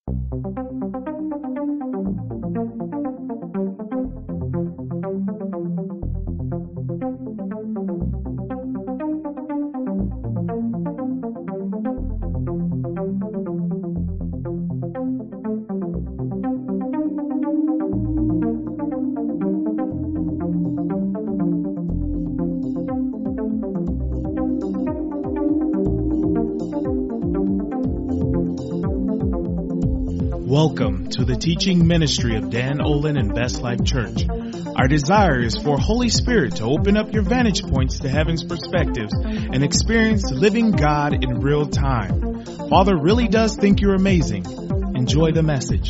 Welcome to the teaching ministry of Dan Olin and Best Life Church. Our desire is for Holy Spirit to open up your vantage points to heaven's perspectives and experience living God in real time. Father really does think you're amazing. Enjoy the message.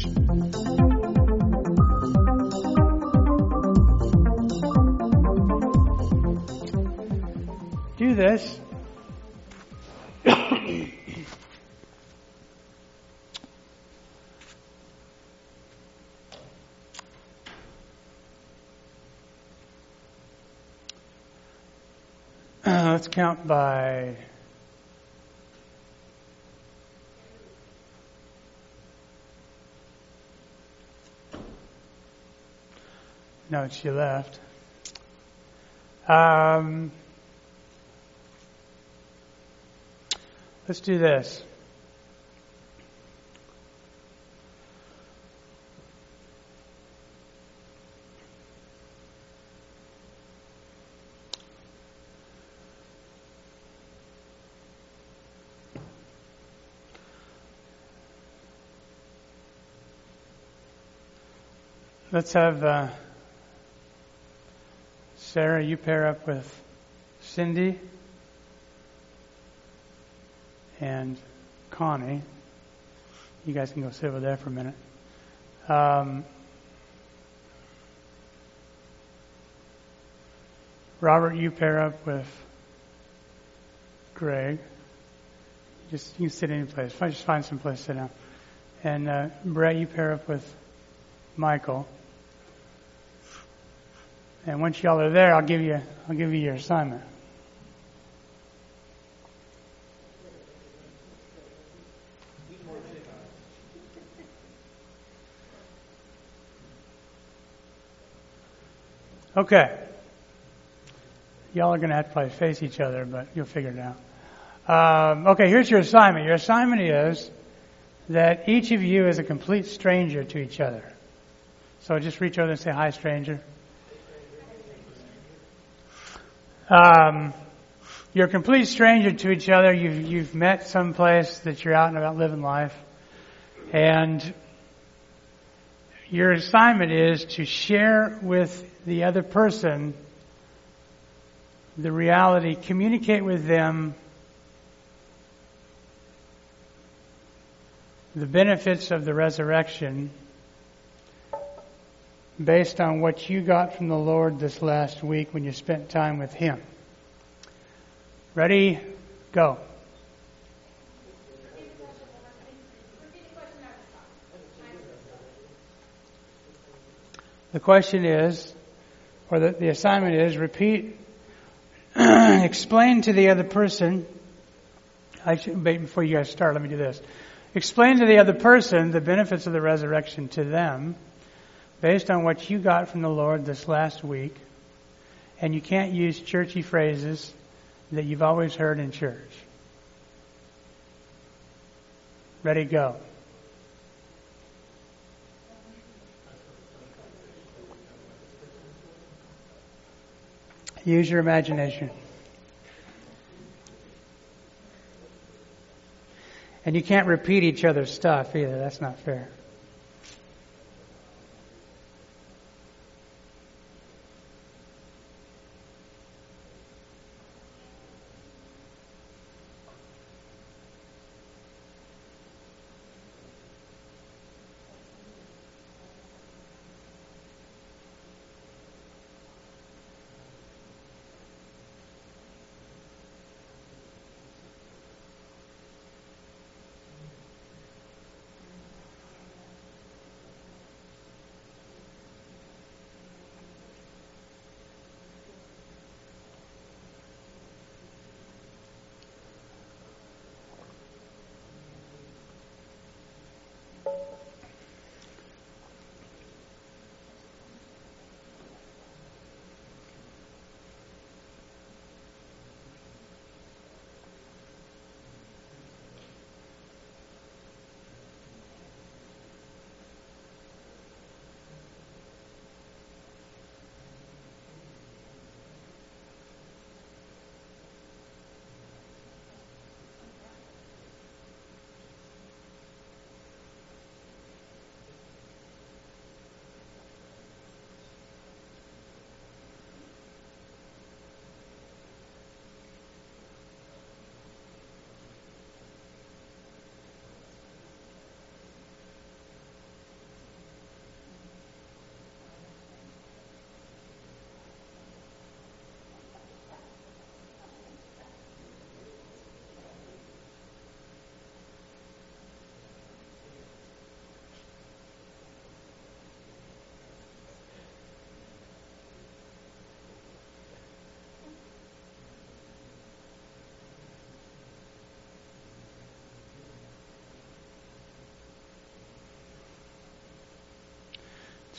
Do this. Let's count by no, she left. Let's do this. Let's have Sarah, you pair up with Cindy and Connie. You guys can go sit over there for a minute. Robert, you pair up with Greg. You can sit any place. Just find some place to sit down. And Brett, you pair up with Michael. And once y'all are there, I'll give you your assignment. Okay. Y'all are going to have to probably face each other, but you'll figure it out. Okay, here's your assignment. Your assignment is that each of you is a complete stranger to each other. So just reach over and say, "Hi, stranger." You're a complete stranger to each other. You've met someplace that you're out and about living life. And your assignment is to share with the other person the reality, communicate with them the benefits of the resurrection based on what you got from the Lord this last week when you spent time with Him. Ready? Go. The question is, or the assignment is, explain to the other person. Before you guys start, let me do this. Explain to the other person the benefits of the resurrection to them based on what you got from the Lord this last week. And you can't use churchy phrases that you've always heard in church. Ready, go. Use your imagination. And you can't repeat each other's stuff either. That's not fair.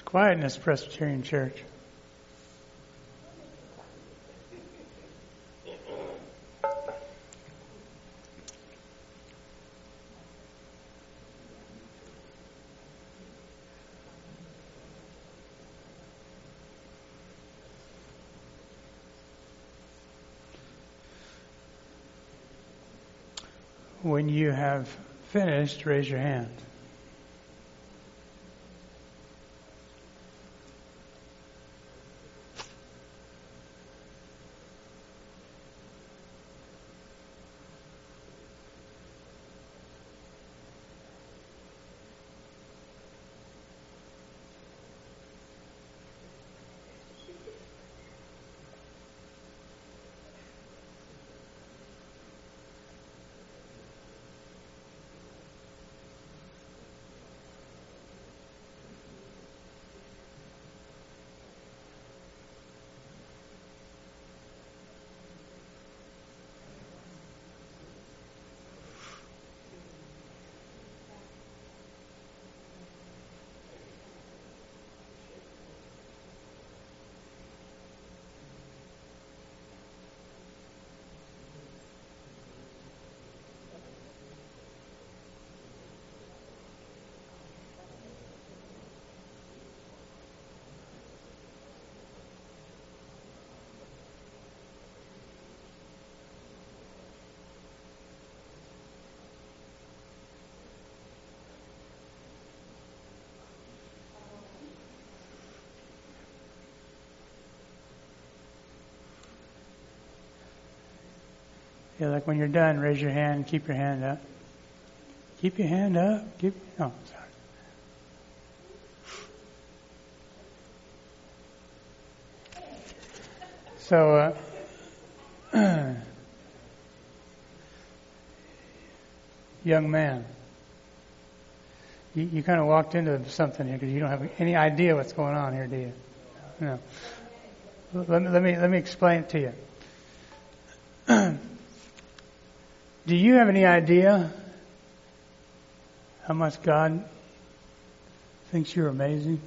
quiet in this Presbyterian church. When you have finished, raise your hand. Yeah, like when you're done, raise your hand, keep your hand up. Keep your hand up. Oh, sorry. So, young man, you kind of walked into something here because you don't have any idea what's going on here, do you? No. Let me explain it to you. Do you have any idea how much God thinks you're amazing?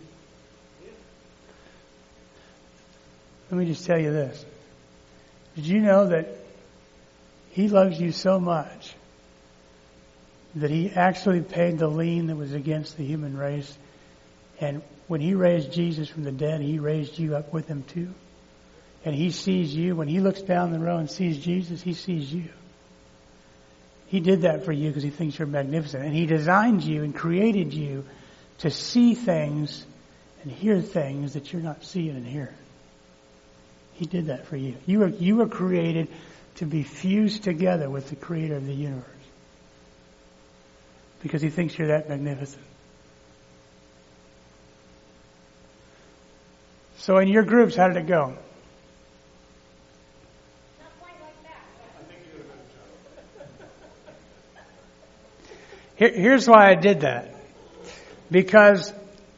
Let me just tell you this. Did you know that He loves you so much that He actually paid the lien that was against the human race? And when He raised Jesus from the dead, He raised you up with Him too. And He sees you. When He looks down the row and sees Jesus, He sees you. He did that for you because He thinks you're magnificent. And He designed you and created you to see things and hear things that you're not seeing and hearing. He did that for you. You were created to be fused together with the Creator of the universe because He thinks you're that magnificent. So in your groups, how did it go? Here's why I did that. Because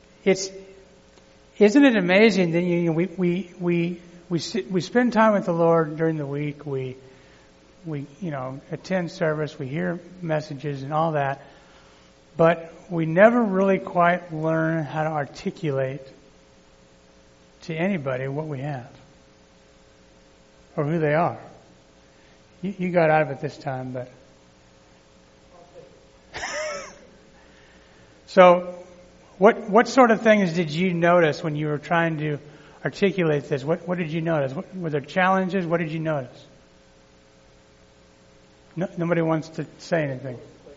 isn't it amazing that we spend time with the Lord during the week, we attend service, we hear messages and all that, but we never really quite learn how to articulate to anybody what we have or who they are. You got out of it this time, but so, what sort of things did you notice when you were trying to articulate this? What did you notice? Were there challenges? What did you notice? Nobody wants to say anything.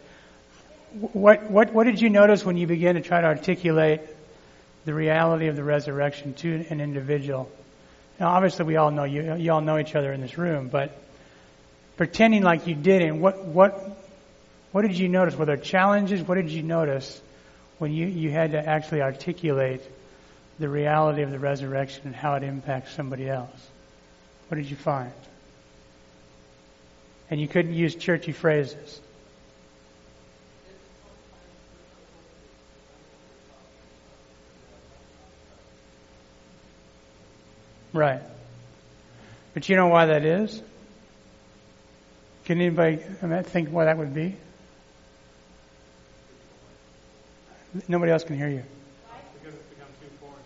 What did you notice when you began to try to articulate the reality of the resurrection to an individual? Now, obviously, we all know you all know each other in this room, but pretending like you didn't, what did you notice? Were there challenges? What did you notice when you had to actually articulate the reality of the resurrection and how it impacts somebody else? What did you find? And you couldn't use churchy phrases. Right. But you know why that is? Can anybody think why that would be? Nobody else can hear you. Because it's become too foreign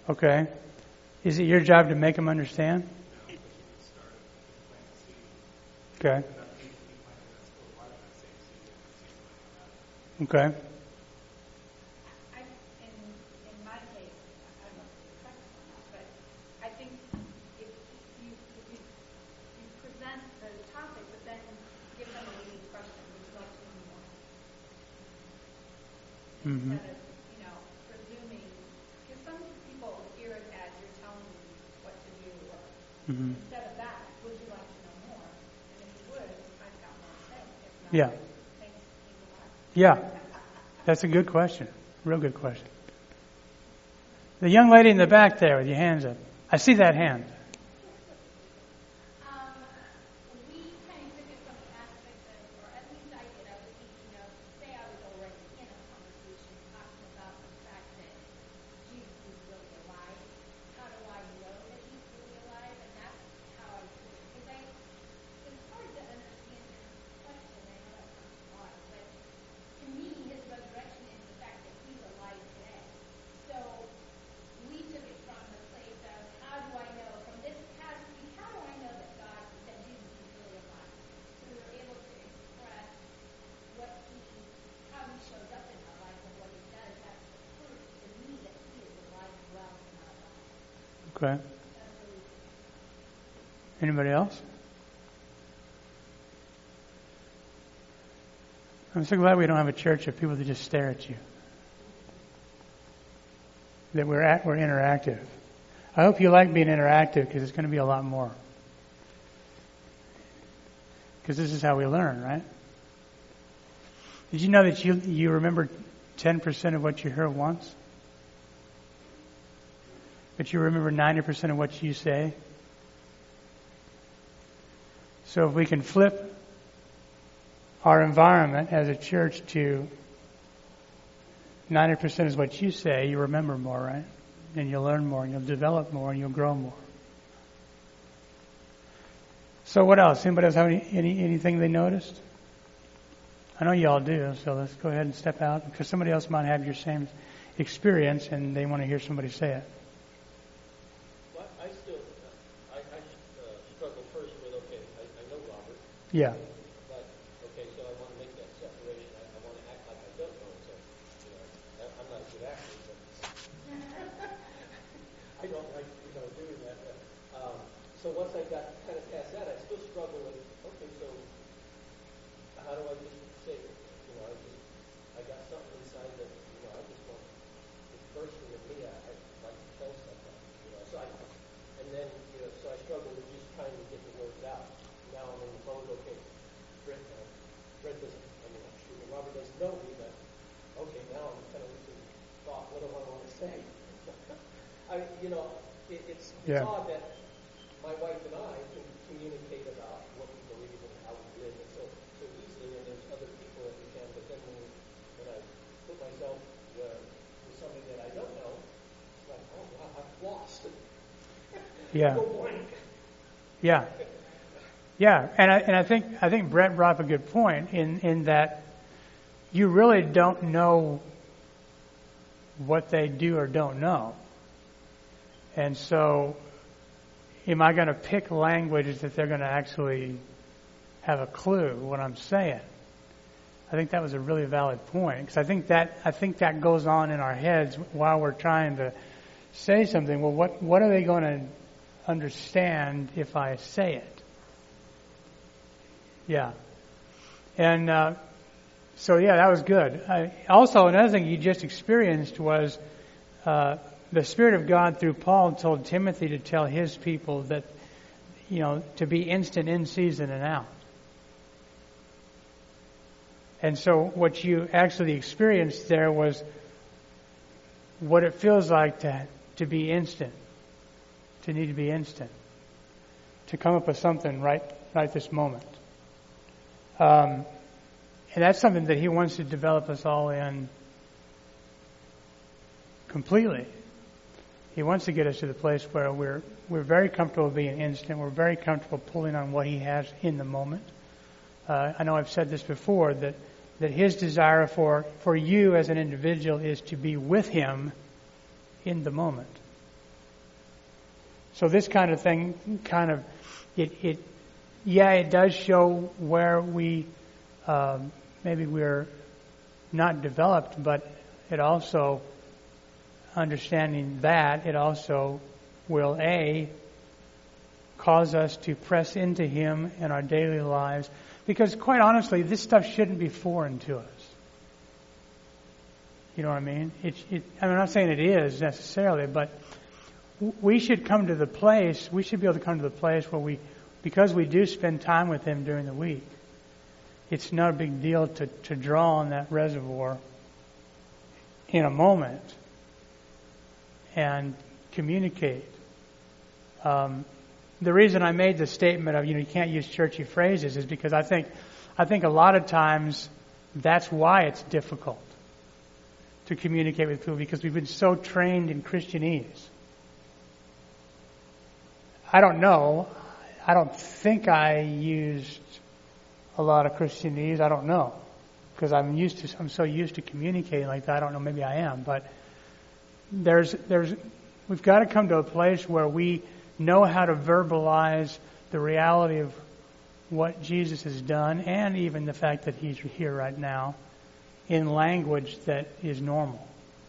Okay. Is it your job to make them understand? Okay. Okay. In my case, I don't know if it's practice or not, but I think if you present the topic, but then give them a leading question, would you like to know more? Mm-hmm. Instead of, presuming, because some people hear it as you're telling them what to do, or instead of that, would you like to know more? And if you would, I've got more to say. If not, Yeah. thanks a lot. Yeah. That's a good question. Real good question. The young lady in the back there with your hands up. I see that hand. We kind of took it from the aspect of, or at least I did, I was thinking of, say I was already in a conversation talking about the fact that Jesus is really alive. How do I know that he's really alive? And that's how I took it. Because it's hard to understand your question. I know that sounds odd, but to me, his resurrection is the fact that he's alive today. So we took it from the place of how do I know from this passage, how do I know that Jesus is really alive? So we were able to express how he shows up in our life and what he does. That's the proof to me that he is alive and well in our life. Okay. Anybody else? I'm so glad we don't have a church of people that just stare at you. That we're interactive. I hope you like being interactive because it's going to be a lot more. Because this is how we learn, right? Did you know that you remember 10% of what you heard once? But you remember 90% of what you say? So if we can flip our environment as a church to 90% is what you say, you remember more, right? And you'll learn more, and you'll develop more, and you'll grow more. So what else? Anybody else have anything they noticed? I know you all do, so let's go ahead and step out, because somebody else might have your same experience, and they want to hear somebody say it. Well, I struggle first with, I know Robert. Yeah. But, so I want to make that separation. I want to act like I don't know. So, I'm not a good actor, but I don't like, doing that. So once I got kind of past that, I still struggle with, so how do I just say, I got something inside that, I just want, it's bursting at me. I'd like to tell something, so so I struggle with just trying to get the words out. Now I'm in the mode, Brett doesn't, Robert doesn't know me, but now I'm kind of losing thought. What do I want to say? It's odd that my wife and I can communicate about what we believe and how we live so easily, and there's other people that we can, but then when I put myself with somebody that I don't know, it's like, oh wow, I've lost. Yeah. Go blank. Yeah. Yeah, and I think Brett brought up a good point in that you really don't know what they do or don't know. And so, am I going to pick languages that they're going to actually have a clue what I'm saying? I think that was a really valid point, because I think that goes on in our heads while we're trying to say something. Well, what are they going to understand if I say it? Yeah. And so that was good. Also, another thing you just experienced was the Spirit of God through Paul told Timothy to tell his people that, to be instant in season and out. And so what you actually experienced there was what it feels like to be instant, to need to be instant, to come up with something right this moment. And that's something that he wants to develop us all in completely. He wants to get us to the place where we're very comfortable being instant. We're very comfortable pulling on what he has in the moment. I know I've said this before, that his desire for you as an individual is to be with him in the moment. So this kind of thing it does show where we maybe we're not developed, but it also, understanding that, it also will cause us to press into Him in our daily lives, because quite honestly, this stuff shouldn't be foreign to us. You know what I mean? I'm not saying it is necessarily, but we should be able to come to the place where because we do spend time with Him during the week, it's not a big deal to draw on that reservoir in a moment and communicate. The reason I made the statement of you can't use churchy phrases is because I think a lot of times that's why it's difficult to communicate with people, because we've been so trained in Christianese. I don't know. I don't think I used a lot of Christianese. I don't know, because I'm so used to communicating like that. I don't know. Maybe I am, but we've got to come to a place where we know how to verbalize the reality of what Jesus has done, and even the fact that He's here right now, in language that is normal.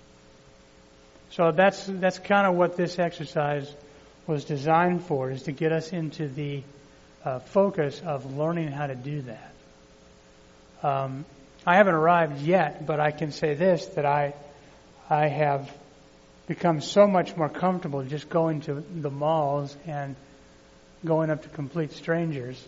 So that's kind of what this exercise was designed for, is to get us into the focus of learning how to do that. I haven't arrived yet, but I can say this, that I have become so much more comfortable just going to the malls and going up to complete strangers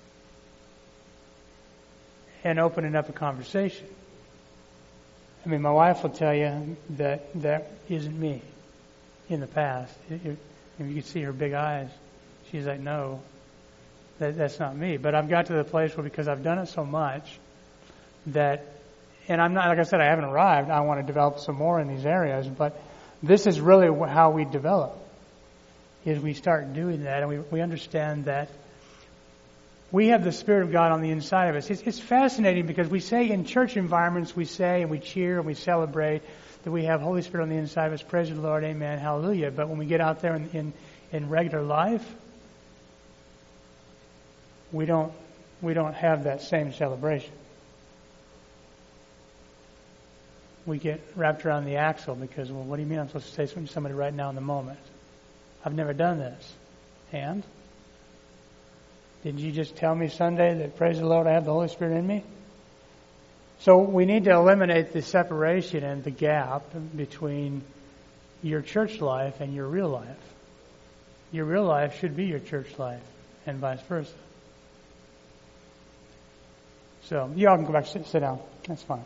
and opening up a conversation. I mean, my wife will tell you that isn't me in the past. If you could see her big eyes, she's like, no, that's not me. But I've got to the place where, because I've done it so much, and I'm not, like I said, I haven't arrived. I want to develop some more in these areas, but this is really how we develop, is we start doing that, and we understand that we have the Spirit of God on the inside of us. It's fascinating, because we say in church environments, we say and we cheer and we celebrate that we have Holy Spirit on the inside of us. Praise the Lord, amen, hallelujah. But when we get out there in regular life, we don't have that same celebration. We get wrapped around the axle because, well, what do you mean I'm supposed to say something to somebody right now in the moment? I've never done this. And? Did you just tell me Sunday that, praise the Lord, I have the Holy Spirit in me? So we need to eliminate the separation and the gap between your church life and your real life. Your real life should be your church life, and vice versa. So you all can go back and sit down. That's fine.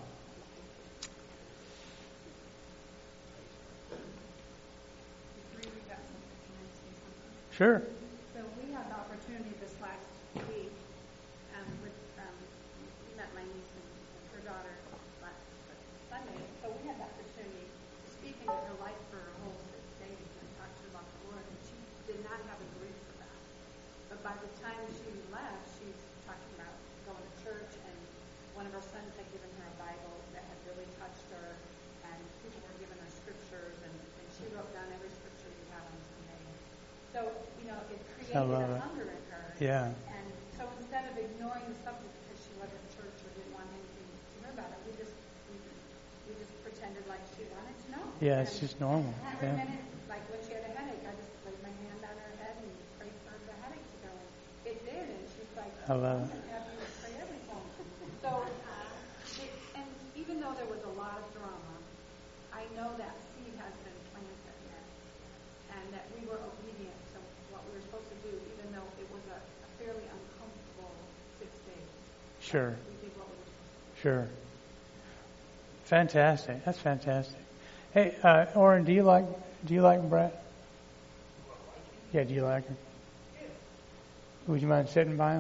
Sure. So we had the opportunity this last week with we met my niece and her daughter last Sunday. So we had the opportunity to speak into her life for a whole 6 days and talk to her about the Lord. And she did not have a grief for that. But by the time she left, she's talking about going to church, and one of her sons had given her a Bible that had really touched her, and people were giving her scriptures, and she wrote down every scripture we had on Sunday. So, it created a hunger in her. Yeah. And so instead of ignoring the subject because she wasn't in church or didn't want anything to hear about it, we just pretended like she wanted to know. Yeah, it's just normal. Every minute, like when she had a headache, I just laid my hand on her head and prayed for the headache to go. It did, and she's like, I'm going to have you pray every time. So, and even though there was a lot of drama, I know that seed has been planted there, and that we were obedient to what we were supposed to do, even though it was a fairly uncomfortable 6 days. Sure. We did what we were supposed to do. Sure. Fantastic. That's fantastic. Hey, Oren, do you like Brett? Yeah, do you like him? Would you mind sitting by him?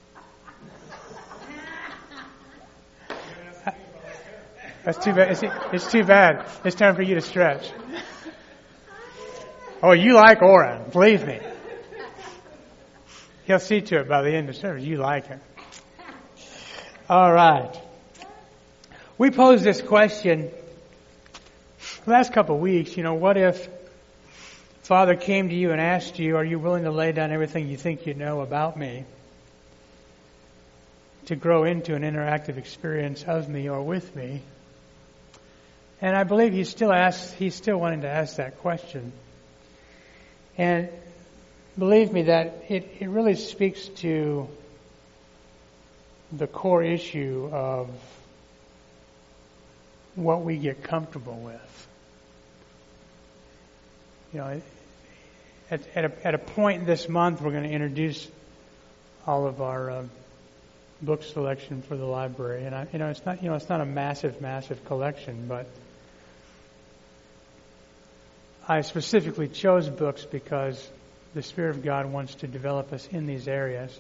That's too bad. It's too bad. It's time for you to stretch. Oh, you like Oren. Believe me. He'll see to it by the end of service. You like him. All right. We posed this question the last couple of weeks. What if Father came to you and asked you, are you willing to lay down everything you think you know about me to grow into an interactive experience of me or with me? And I believe he's still wanting to ask that question. And believe me that it really speaks to the core issue of what we get comfortable with. You know, at a point this month, we're going to introduce all of our book selection for the library, and it's not a massive collection, but I specifically chose books because the Spirit of God wants to develop us in these areas.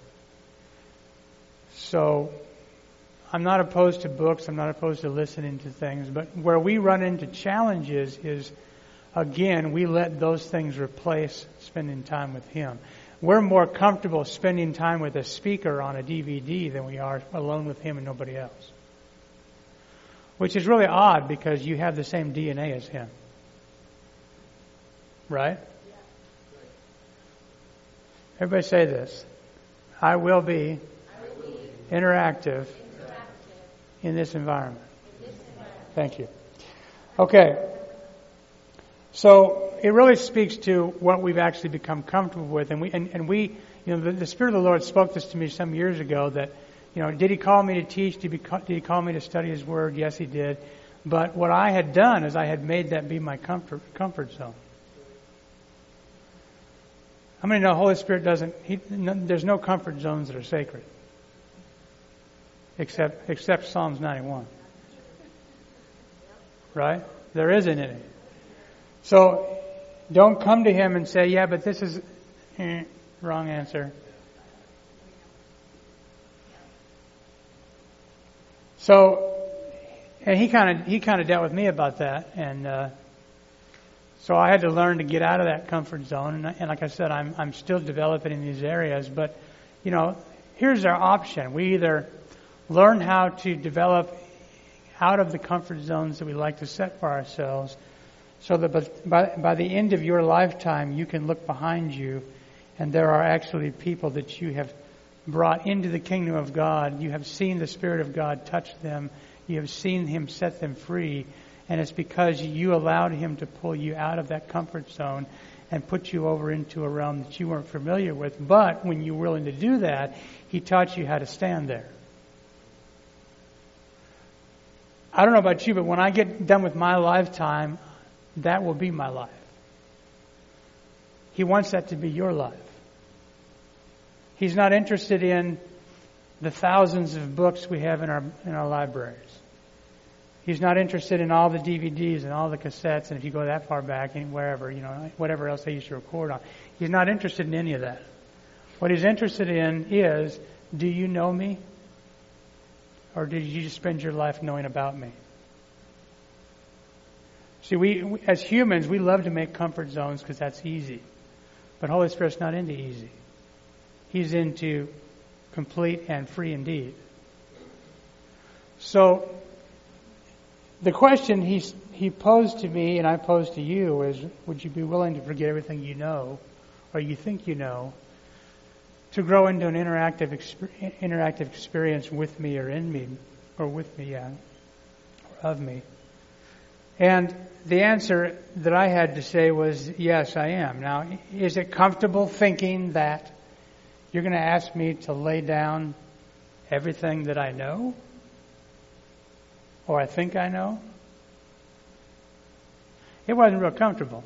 So I'm not opposed to books. I'm not opposed to listening to things. But where we run into challenges is, again, we let those things replace spending time with Him. We're more comfortable spending time with a speaker on a DVD than we are alone with Him and nobody else. Which is really odd because you have the same DNA as Him. Right? Everybody say this. I will be interactive in this environment. Thank you. Okay. So it really speaks to what we've actually become comfortable with, and we, the Spirit of the Lord spoke this to me some years ago. That, did He call me to teach? Did He call me to study His Word? Yes, He did. But what I had done is I had made that be my comfort zone. How many know the Holy Spirit there's no comfort zones that are sacred, except Psalms 91. Right? There isn't any. So don't come to Him and say, yeah, but this is wrong answer. So, and he kind of dealt with me about that, and so I had to learn to get out of that comfort zone. And like I said, I'm still developing in these areas. But here's our option: we either learn how to develop out of the comfort zones that we like to set for ourselves, so that by the end of your lifetime, you can look behind you, and there are actually people that you have brought into the kingdom of God. You have seen the Spirit of God touch them. You have seen Him set them free. And it's because you allowed Him to pull you out of that comfort zone and put you over into a realm that you weren't familiar with. But when you were willing to do that, He taught you how to stand there. I don't know about you, but when I get done with my lifetime, that will be my life. He wants that to be your life. He's not interested in the thousands of books we have in our libraries. He's not interested in all the DVDs and all the cassettes, and if you go that far back, and wherever, whatever else they used to record on. He's not interested in any of that. What He's interested in is, do you know me? Or did you just spend your life knowing about me? See, we as humans, we love to make comfort zones because that's easy. But Holy Spirit's not into easy. He's into complete and free indeed. So, the question he posed to me and I posed to you is, would you be willing to forget everything you know or you think you know to grow into an interactive experience with me or in me or with me, or of me? And the answer that I had to say was, yes, I am. Now, is it comfortable thinking that you're going to ask me to lay down everything that I know? Or I think I know? It wasn't real comfortable.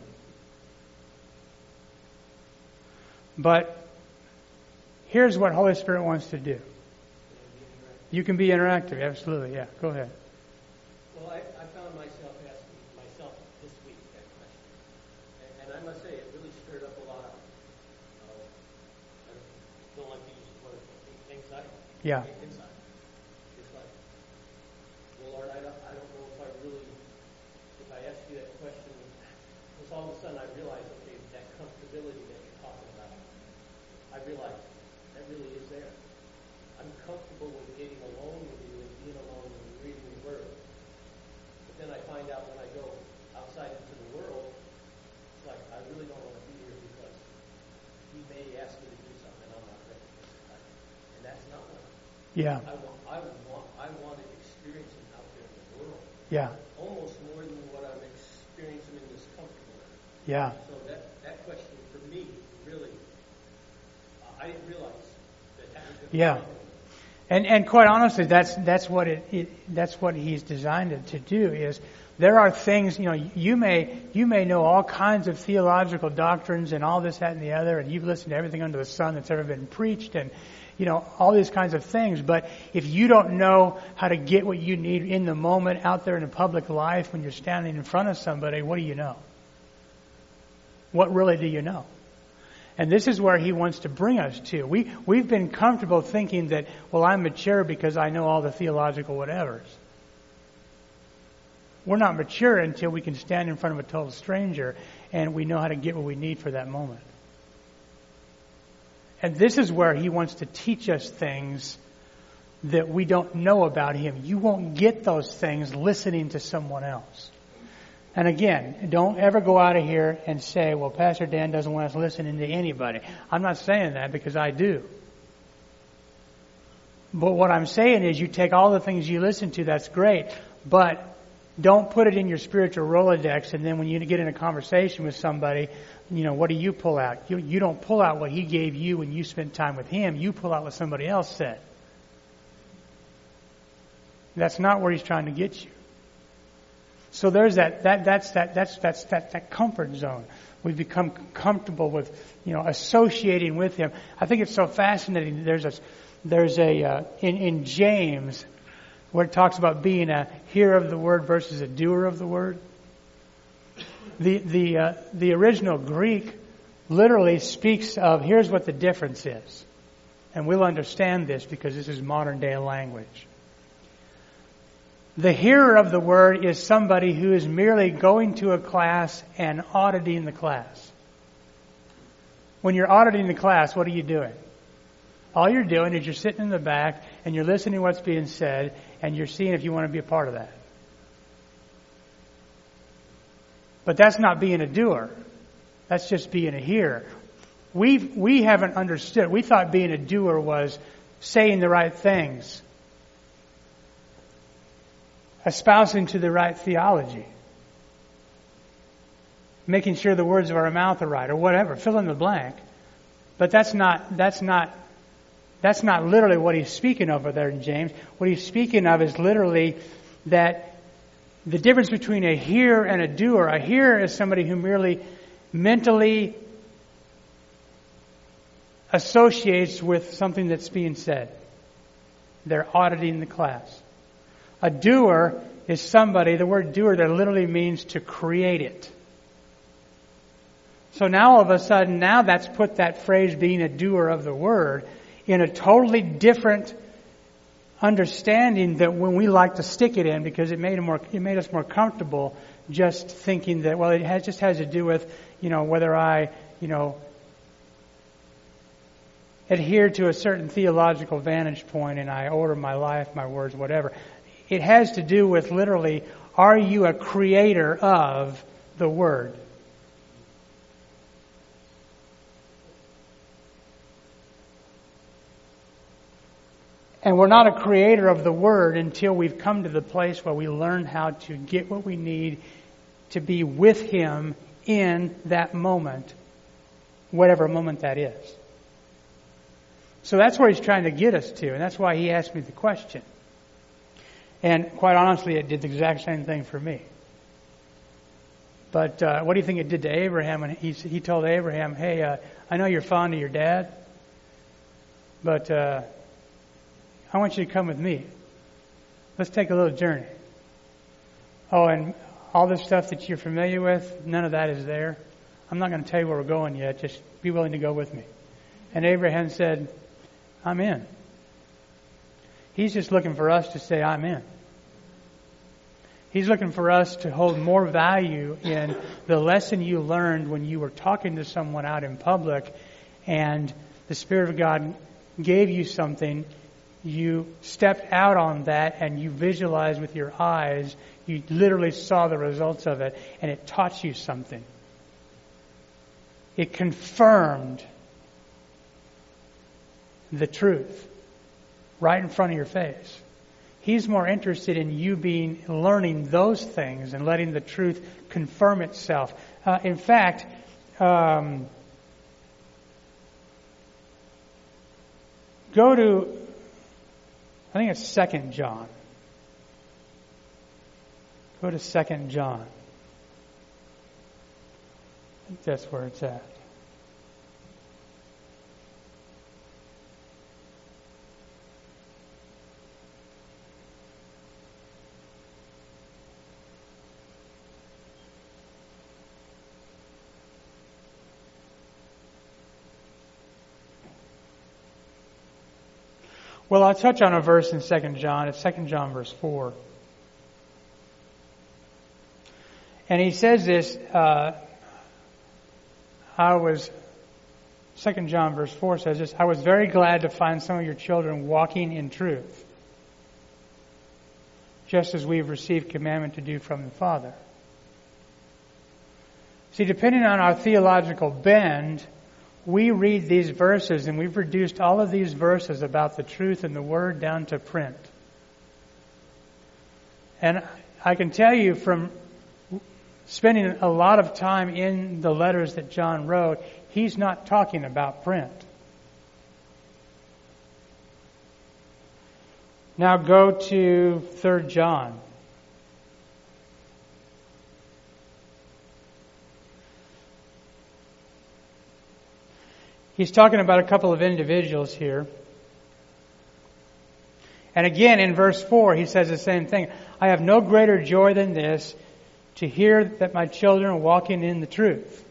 But here's what Holy Spirit wants to do. You can be interactive, absolutely, yeah. Go ahead. Well, I found myself asking myself this week that question. And I must say, it really stirred up a lot of, I don't like to use the word anxiety. Yeah. Inside. It's like, well, Lord, I don't know if I ask you that question, because all of a sudden I realize, okay, that comfortability that you're talking about, I realize that really is there. I'm comfortable with getting alone with you and being alone and reading the Word. But then I find out when I go outside into the world, it's like I really don't want to be Yeah. I want to experience Him out there in the world. Yeah. Almost more than what I'm experiencing in this comfortable area. Yeah. So that question for me, really, I didn't realize that was going to Yeah. And quite honestly, that's what He's designed it to do. Is there are things, you may know all kinds of theological doctrines and all this, that, and the other, and you've listened to everything under the sun that's ever been preached, and all these kinds of things. But if you don't know how to get what you need in the moment out there in the public life when you're standing in front of somebody, what do you know? What really do you know? And this is where He wants to bring us to. We've been comfortable thinking that, well, I'm mature because I know all the theological whatevers. We're not mature until we can stand in front of a total stranger and we know how to get what we need for that moment. And this is where He wants to teach us things that we don't know about Him. You won't get those things listening to someone else. And again, don't ever go out of here and say, well, Pastor Dan doesn't want us listening to anybody. I'm not saying that, because I do. But what I'm saying is, you take all the things you listen to, that's great, but don't put it in your spiritual Rolodex, and then when you get in a conversation with somebody, what do you pull out? You don't pull out what He gave you when you spent time with Him. You pull out what somebody else said. That's not where He's trying to get you. So there's that comfort zone. We've become comfortable with, associating with Him. I think it's so fascinating. There's a in James, where it talks about being a hearer of the word versus a doer of the word. The original Greek literally speaks of, here's what the difference is. And we'll understand this because this is modern day language. The hearer of the word is somebody who is merely going to a class and auditing the class. When you're auditing the class, what are you doing? All you're doing is you're sitting in the back and you're listening to what's being said and you're seeing if you want to be a part of that. But that's not being a doer. That's just being a hearer. We haven't understood. We thought being a doer was saying the right things, espousing to the right theology, making sure the words of our mouth are right, or whatever. Fill in the blank. But that's not literally what he's speaking of over there in James. What he's speaking of is literally that the difference between a hearer and a doer. A hearer is somebody who merely mentally associates with something that's being said. They're auditing the class. A doer is somebody, the word doer there literally means to create it. So now all of a sudden, now that's put that phrase being a doer of the word in a totally different understanding that when we like to stick it in, because it made us more comfortable just thinking that, well, it just has to do with, whether I, adhere to a certain theological vantage point and I order my life, my words, whatever. It has to do with literally, are you a creator of the Word? And we're not a creator of the Word until we've come to the place where we learn how to get what we need to be with Him in that moment, whatever moment that is. So that's where He's trying to get us to, and that's why He asked me the question. And quite honestly, it did the exact same thing for me. But what do you think it did to Abraham? When he told Abraham, hey, I know you're fond of your dad, but I want you to come with me. Let's take a little journey. Oh, and all this stuff that you're familiar with, none of that is there. I'm not going to tell you where we're going yet. Just be willing to go with me. And Abraham said, I'm in. He's just looking for us to say, I'm in. He's looking for us to hold more value in the lesson you learned when you were talking to someone out in public and the Spirit of God gave you something. You stepped out on that and you visualized with your eyes. You literally saw the results of it and it taught you something. It confirmed the truth. right in front of your face. He's more interested in you learning those things and letting the truth confirm itself. In fact, go to, I think it's 2 John. Go to 2 John. I think that's where it's at. Well, I'll touch on a verse in 2 John. It's 2 John verse 4. And he says this, 2 John verse 4 says this, I was very glad to find some of your children walking in truth, just as we've received commandment to do from the Father. See, depending on our theological bend, we read these verses, and we've reduced all of these verses about the truth and the Word down to print. And I can tell you from spending a lot of time in the letters that John wrote, he's not talking about print. Now go to 3 John. He's talking about a couple of individuals here. And again, in verse 4, he says the same thing. I have no greater joy than this, to hear that my children are walking in the truth.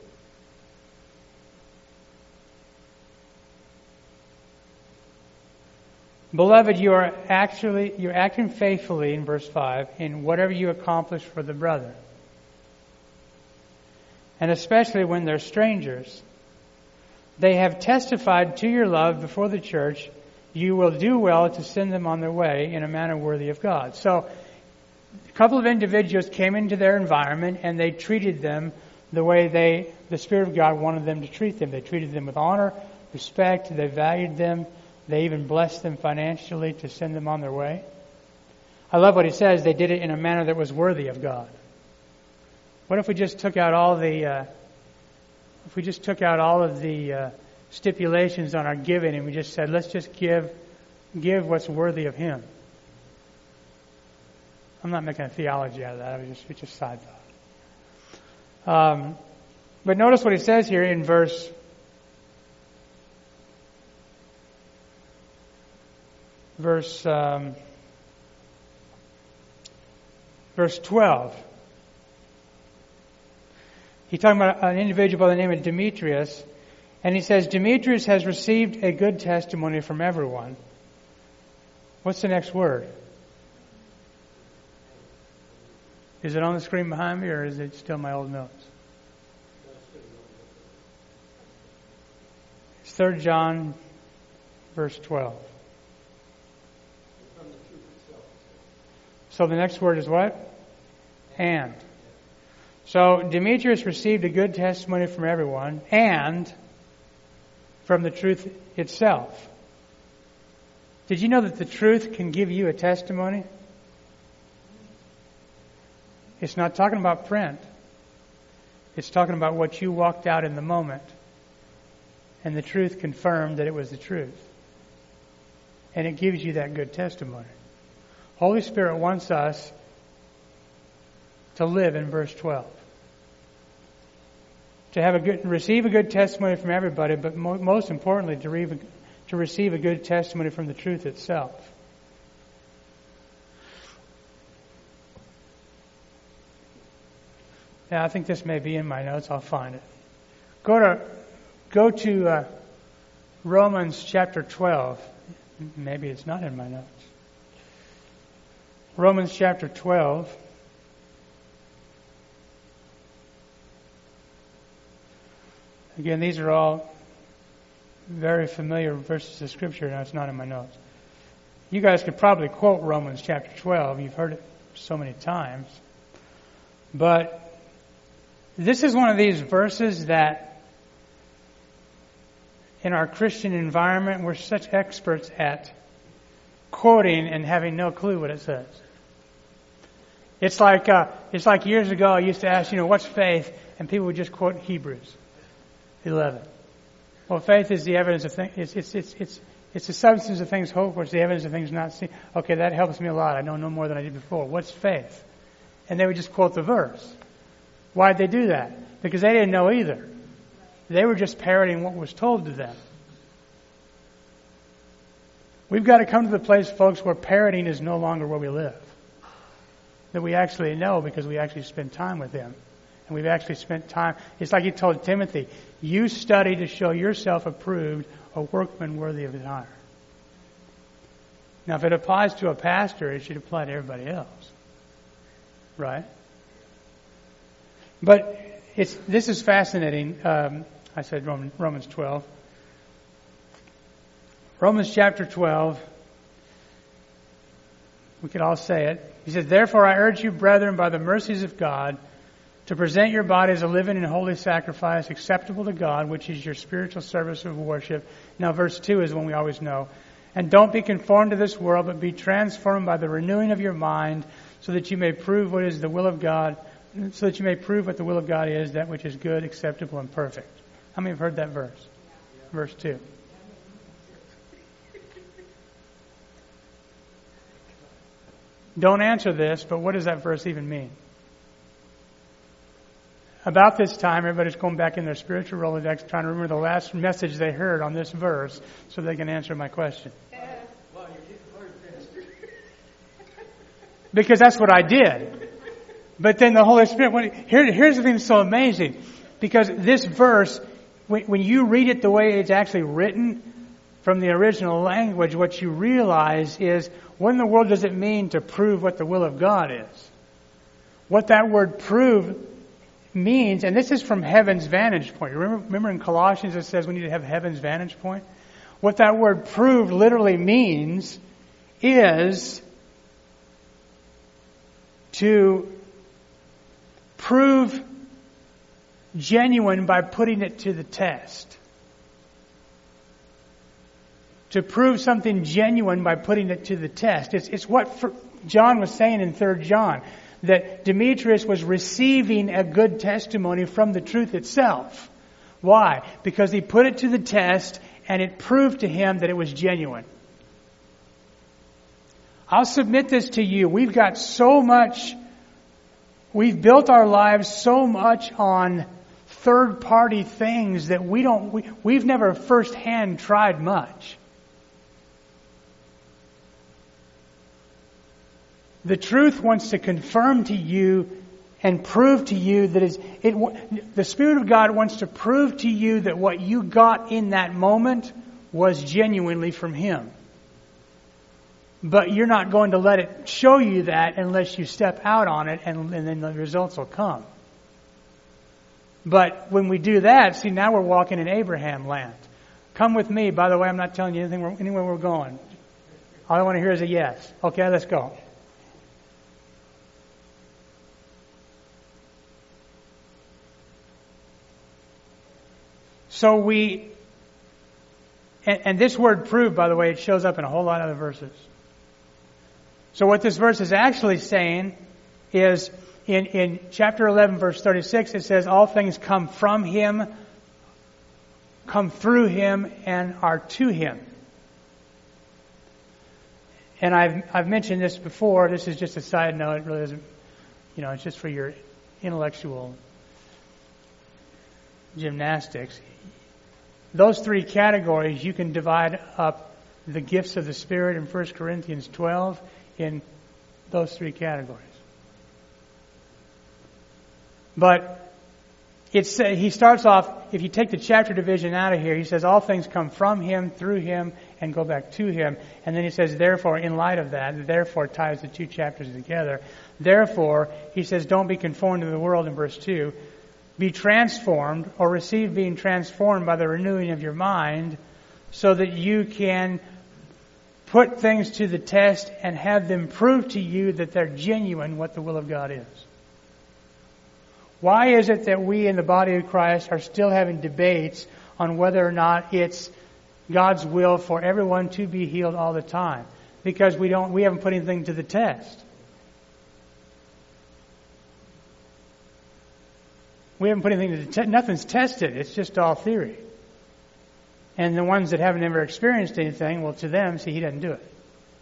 Beloved, you're acting faithfully, in verse 5, in whatever you accomplish for the brother. And especially when they're strangers. They have testified to your love before the church. You will do well to send them on their way in a manner worthy of God. So, a couple of individuals came into their environment and they treated them the way the Spirit of God wanted them to treat them. They treated them with honor, respect. They valued them. They even blessed them financially to send them on their way. I love what he says. They did it in a manner that was worthy of God. What if we just took out all the stipulations on our giving, and we just said, let's just give what's worthy of Him? I'm not making a theology out of that. It's just side thought. But notice what he says here in verse 12. He's talking about an individual by the name of Demetrius, and he says, Demetrius has received a good testimony from everyone. What's the next word? Is it on the screen behind me, or is it still my old notes? It's 3 John, verse 12. So the next word is what? And. So Demetrius received a good testimony from everyone, and from the truth itself. Did you know that the truth can give you a testimony? It's not talking about print. It's talking about what you walked out in the moment. And the truth confirmed that it was the truth. And it gives you that good testimony. Holy Spirit wants us to live in verse 12. To receive a good testimony from everybody, but most importantly, to receive a good testimony from the truth itself. Now, I think this may be in my notes. I'll find it. Go to Romans chapter 12. Maybe it's not in my notes. Romans chapter 12. Again, these are all very familiar verses of Scripture. Now, it's not in my notes. You guys could probably quote Romans chapter 12. You've heard it so many times. But this is one of these verses that in our Christian environment we're such experts at quoting and having no clue what it says. It's like years ago I used to ask, what's faith? And people would just quote Hebrews 11. Well, faith is the evidence of things. It's the substance of things hoped for. It's the evidence of things not seen. Okay, that helps me a lot. I know no more than I did before. What's faith? And they would just quote the verse. Why'd they do that? Because they didn't know either. They were just parroting what was told to them. We've got to come to the place, folks, where parroting is no longer where we live. That we actually know because we actually spend time with Him. And we've actually spent time. It's like He told Timothy, you study to show yourself approved, a workman worthy of His hire. Now, if it applies to a pastor, it should apply to everybody else. Right? But this is fascinating. I said Romans 12. Romans chapter 12. We could all say it. He says, therefore I urge you, brethren, by the mercies of God, to present your body as a living and holy sacrifice acceptable to God, which is your spiritual service of worship. Now verse 2 is one we always know. And don't be conformed to this world, but be transformed by the renewing of your mind, so that you may prove what is the will of God, so that you may prove what the will of God is, that which is good, acceptable, and perfect. How many have heard that verse? Verse 2. Don't answer this, but what does that verse even mean? About this time, everybody's going back in their spiritual Rolodex trying to remember the last message they heard on this verse so they can answer my question. Because that's what I did. But then the Holy Spirit, here's the thing that's so amazing. Because this verse, when you read it the way it's actually written from the original language, what you realize is, what in the world does it mean to prove what the will of God is? What that word prove means, and this is from heaven's vantage point. Remember in Colossians it says we need to have heaven's vantage point? What that word prove literally means is to prove genuine by putting it to the test. To prove something genuine by putting it to the test. It's what John was saying in 3 John. That Demetrius was receiving a good testimony from the truth itself. Why? Because he put it to the test and it proved to him that it was genuine. I'll submit this to you. We've got so much, we've built our lives so much on third-party things that we've never firsthand tried much. The truth wants to confirm to you and prove to you that the Spirit of God wants to prove to you that what you got in that moment was genuinely from Him. But you're not going to let it show you that unless you step out on it, and then the results will come. But when we do that, see, now we're walking in Abraham land. Come with me. By the way, I'm not telling you anything anywhere we're going. All I want to hear is a yes. Okay, let's go. So and this word prove, by the way, it shows up in a whole lot of other verses. So what this verse is actually saying is, in chapter 11, verse 36, it says, all things come from Him, come through Him, and are to Him. And I've mentioned this before. This is just a side note. It really isn't, it's just for your intellectual gymnastics. Those three categories, you can divide up the gifts of the Spirit in 1 Corinthians 12 in those three categories. But he starts off, if you take the chapter division out of here, he says all things come from Him, through Him, and go back to Him. And then he says, therefore, in light of that, therefore ties the two chapters together. Therefore, he says, don't be conformed to the world in verse 2. Be transformed, or receive being transformed by the renewing of your mind, so that you can put things to the test and have them prove to you that they're genuine, what the will of God is. Why is it that we in the body of Christ are still having debates on whether or not it's God's will for everyone to be healed all the time? because we haven't put anything to the test. We haven't put anything to the test. Nothing's tested. It's just all theory. And the ones that haven't ever experienced anything, well, to them, see, he doesn't do it.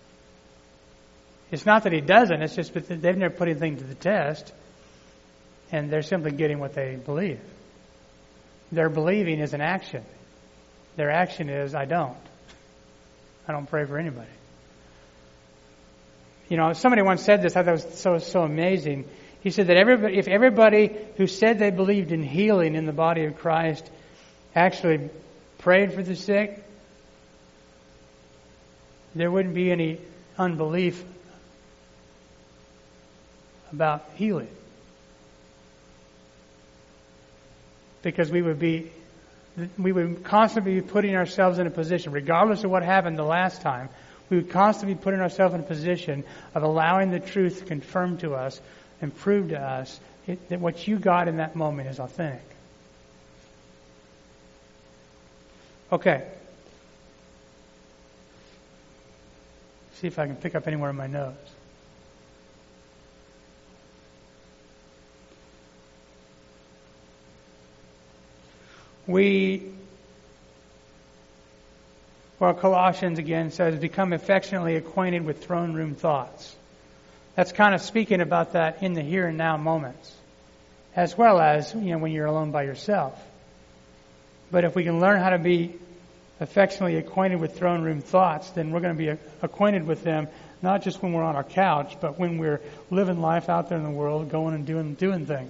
It's not that he doesn't. It's just that they've never put anything to the test, and they're simply getting what they believe. Their believing is an action. Their action is, I don't pray for anybody. You know, somebody once said this. I thought that was so amazing. He said that if everybody who said they believed in healing in the body of Christ actually prayed for the sick, there wouldn't be any unbelief about healing. Because we would constantly be putting ourselves in a position, regardless of what happened the last time, we would constantly be putting ourselves in a position of allowing the truth to confirm to us and prove to us that what you got in that moment is authentic. Okay. See if I can pick up anywhere in my notes. Colossians again says, become affectionately acquainted with throne room thoughts. That's kind of speaking about that in the here and now moments, as well as, when you're alone by yourself. But if we can learn how to be affectionately acquainted with throne room thoughts, then we're going to be acquainted with them not just when we're on our couch, but when we're living life out there in the world, going and doing things.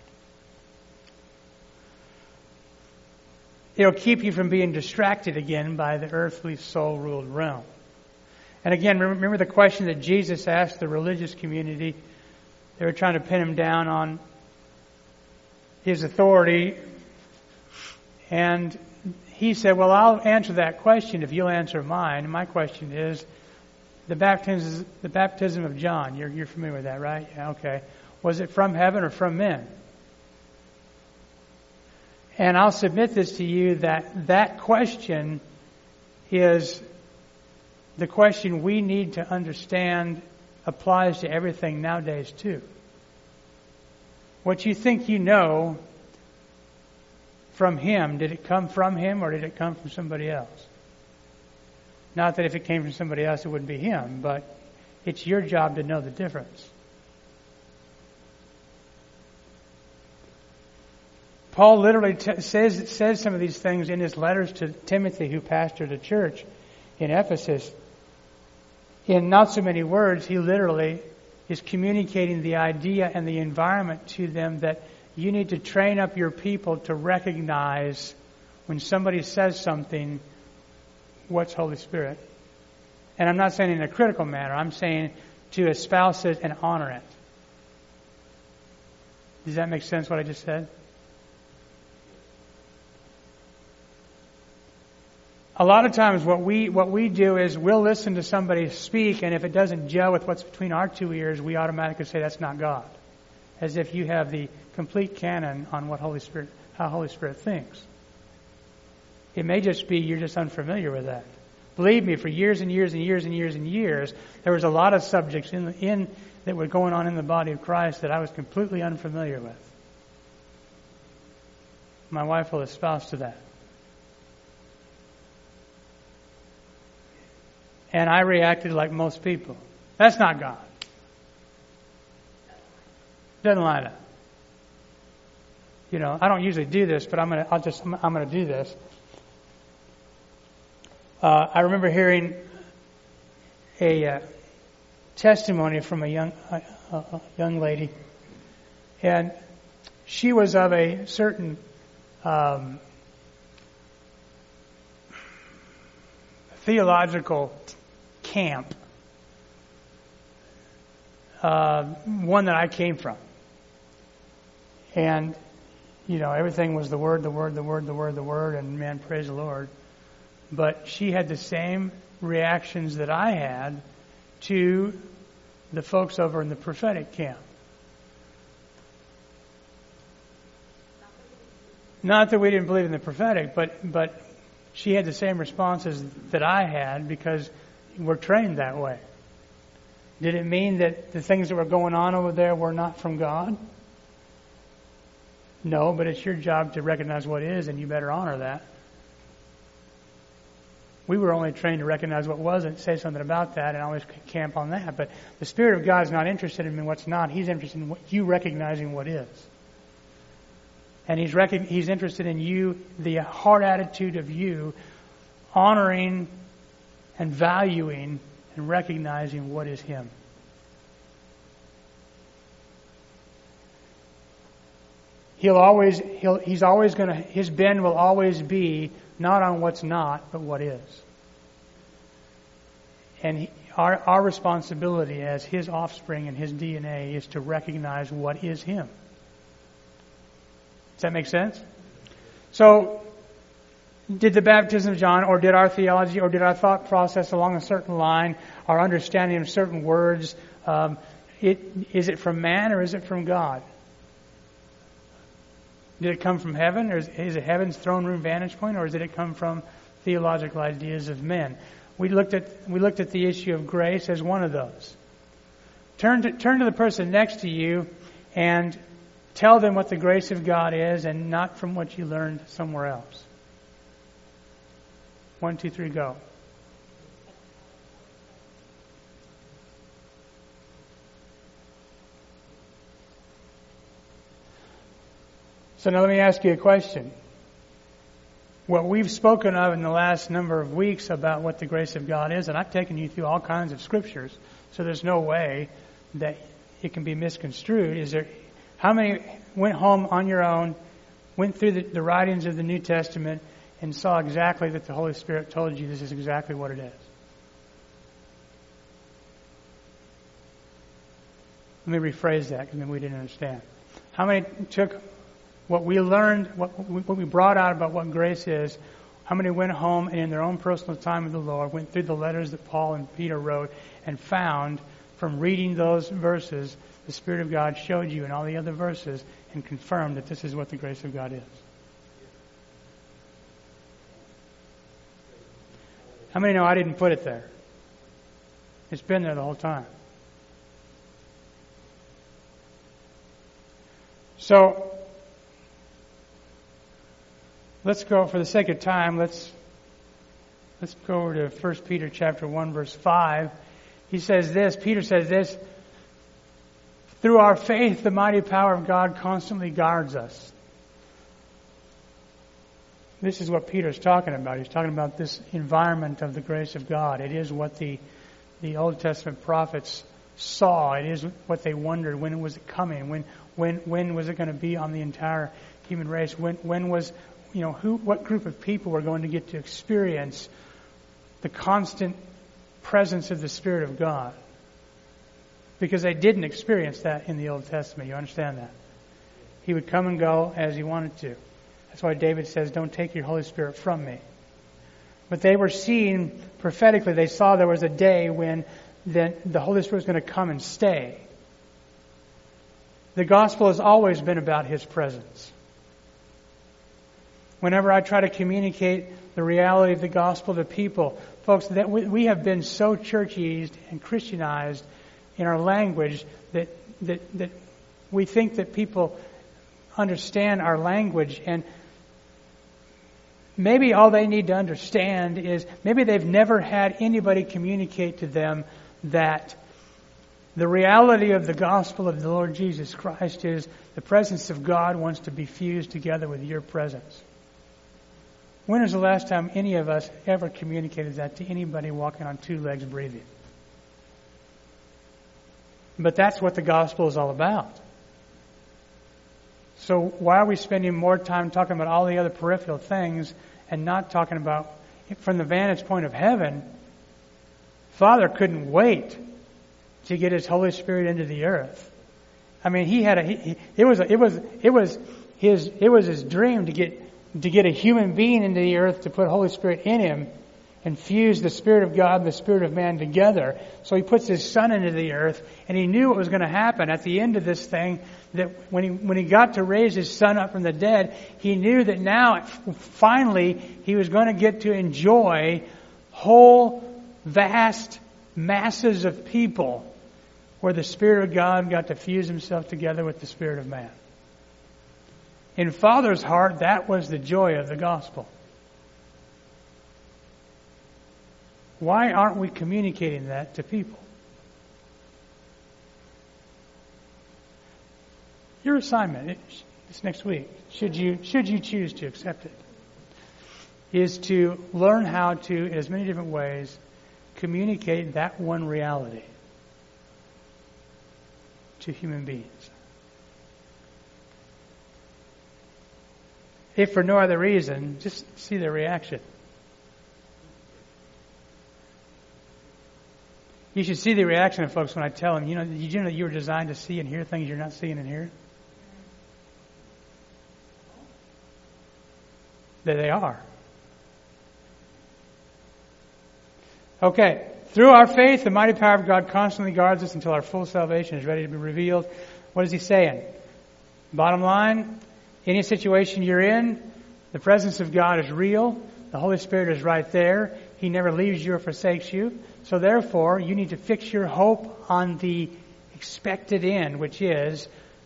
It'll keep you from being distracted again by the earthly soul-ruled realm. And again, remember the question that Jesus asked the religious community. They were trying to pin him down on his authority. And he said, well, I'll answer that question if you'll answer mine. And my question is, the baptism of John. You're familiar with that, right? Yeah, okay. Was it from heaven or from men? And I'll submit this to you that question is the question we need to understand applies to everything nowadays too. What you think you know from him, did it come from him or did it come from somebody else? Not that if it came from somebody else it wouldn't be him, but it's your job to know the difference. Paul literally says some of these things in his letters to Timothy, who pastored a church in Ephesus. In not so many words, he literally is communicating the idea and the environment to them that you need to train up your people to recognize when somebody says something, what's Holy Spirit. And I'm not saying in a critical manner. I'm saying to espouse it and honor it. Does that make sense what I just said? A lot of times what we do is we'll listen to somebody speak, and if it doesn't gel with what's between our two ears, we automatically say that's not God. As if you have the complete canon on how Holy Spirit thinks. It may just be you're just unfamiliar with that. Believe me, for years and years and years and years and years, there was a lot of subjects that were going on in the body of Christ that I was completely unfamiliar with. My wife will espouse to that. And I reacted like most people. That's not God. Doesn't line up. I don't usually do this, but I'm gonna do this. I remember hearing a testimony from a young lady, and she was of a certain theological camp, one that I came from. And, everything was the Word, and man, praise the Lord. But she had the same reactions that I had to the folks over in the prophetic camp. Not that we didn't believe in the prophetic, but she had the same responses that I had because we're trained that way. Did it mean that the things that were going on over there were not from God? No, but it's your job to recognize what is, and you better honor that. We were only trained to recognize what wasn't, say something about that, and always camp on that. But the Spirit of God is not interested in what's not. He's interested in you recognizing what is. And He's interested in you, the heart attitude of you, honoring and valuing and recognizing what is Him. His bend will always be not on what's not, but what is. And our responsibility as His offspring and His DNA is to recognize what is Him. Does that make sense? So, did the baptism of John, or did our theology, or did our thought process along a certain line, our understanding of certain words, is it from man or is it from God? Did it come from heaven, or is it heaven's throne room vantage point, or did it come from theological ideas of men? We looked at the issue of grace as one of those. Turn to the person next to you and tell them what the grace of God is, and not from what you learned somewhere else. 1, 2, 3, go. So now let me ask you a question. What we've spoken of in the last number of weeks about what the grace of God is, and I've taken you through all kinds of scriptures, so there's no way that it can be misconstrued. How many went home on your own, went through the writings of the New Testament, and saw exactly that the Holy Spirit told you this is exactly what it is? Let me rephrase that, because maybe we didn't understand. How many took what we learned, what we brought out about what grace is? How many went home and in their own personal time with the Lord went through the letters that Paul and Peter wrote and found from reading those verses, the Spirit of God showed you in all the other verses and confirmed that this is what the grace of God is? How many know I didn't put it there? It's been there the whole time. So, let's go, for the sake of time, let's go over to 1 Peter chapter 1, verse 5. He says this, Peter says this, through our faith, the mighty power of God constantly guards us. This is what Peter's talking about. He's talking about this environment of the grace of God. It is what the Old Testament prophets saw. It is what they wondered. When was it coming? When was it going to be on the entire human race? When was, what group of people were going to get to experience the constant presence of the Spirit of God? Because they didn't experience that in the Old Testament. You understand that? He would come and go as He wanted to. That's why David says, don't take your Holy Spirit from me. But they were seeing prophetically, they saw there was a day when the Holy Spirit was going to come and stay. The gospel has always been about His presence. Whenever I try to communicate the reality of the gospel to people, folks, that we have been so churchized and Christianized in our language that we think that people understand our language, and maybe all they need to understand is maybe they've never had anybody communicate to them that the reality of the gospel of the Lord Jesus Christ is the presence of God wants to be fused together with your presence. When was the last time any of us ever communicated that to anybody walking on two legs breathing? But that's what the gospel is all about. So why are we spending more time talking about all the other peripheral things and not talking about, from the vantage point of heaven, Father couldn't wait to get His Holy Spirit into the earth. I mean, it was His dream to get a human being into the earth, to put Holy Spirit in him and fuse the Spirit of God and the Spirit of man together. So He puts His Son into the earth, and He knew what was going to happen at the end of this thing, that when he got to raise His Son up from the dead, He knew that now finally He was going to get to enjoy whole vast masses of people where the Spirit of God got to fuse Himself together with the Spirit of man. In Father's heart, that was the joy of the gospel. Why aren't we communicating that to people? Your assignment this next week, should you choose to accept it, is to learn how to, in as many different ways, communicate that one reality to human beings. If for no other reason, just see their reaction. You should see the reaction of folks when I tell them, did you know that you were designed to see and hear things you're not seeing and hearing? That they are. Okay. Through our faith, the mighty power of God constantly guards us until our full salvation is ready to be revealed. What is He saying? Bottom line, any situation you're in, the presence of God is real. The Holy Spirit is right there. He never leaves you or forsakes you. So therefore, you need to fix your hope on the expected end, which is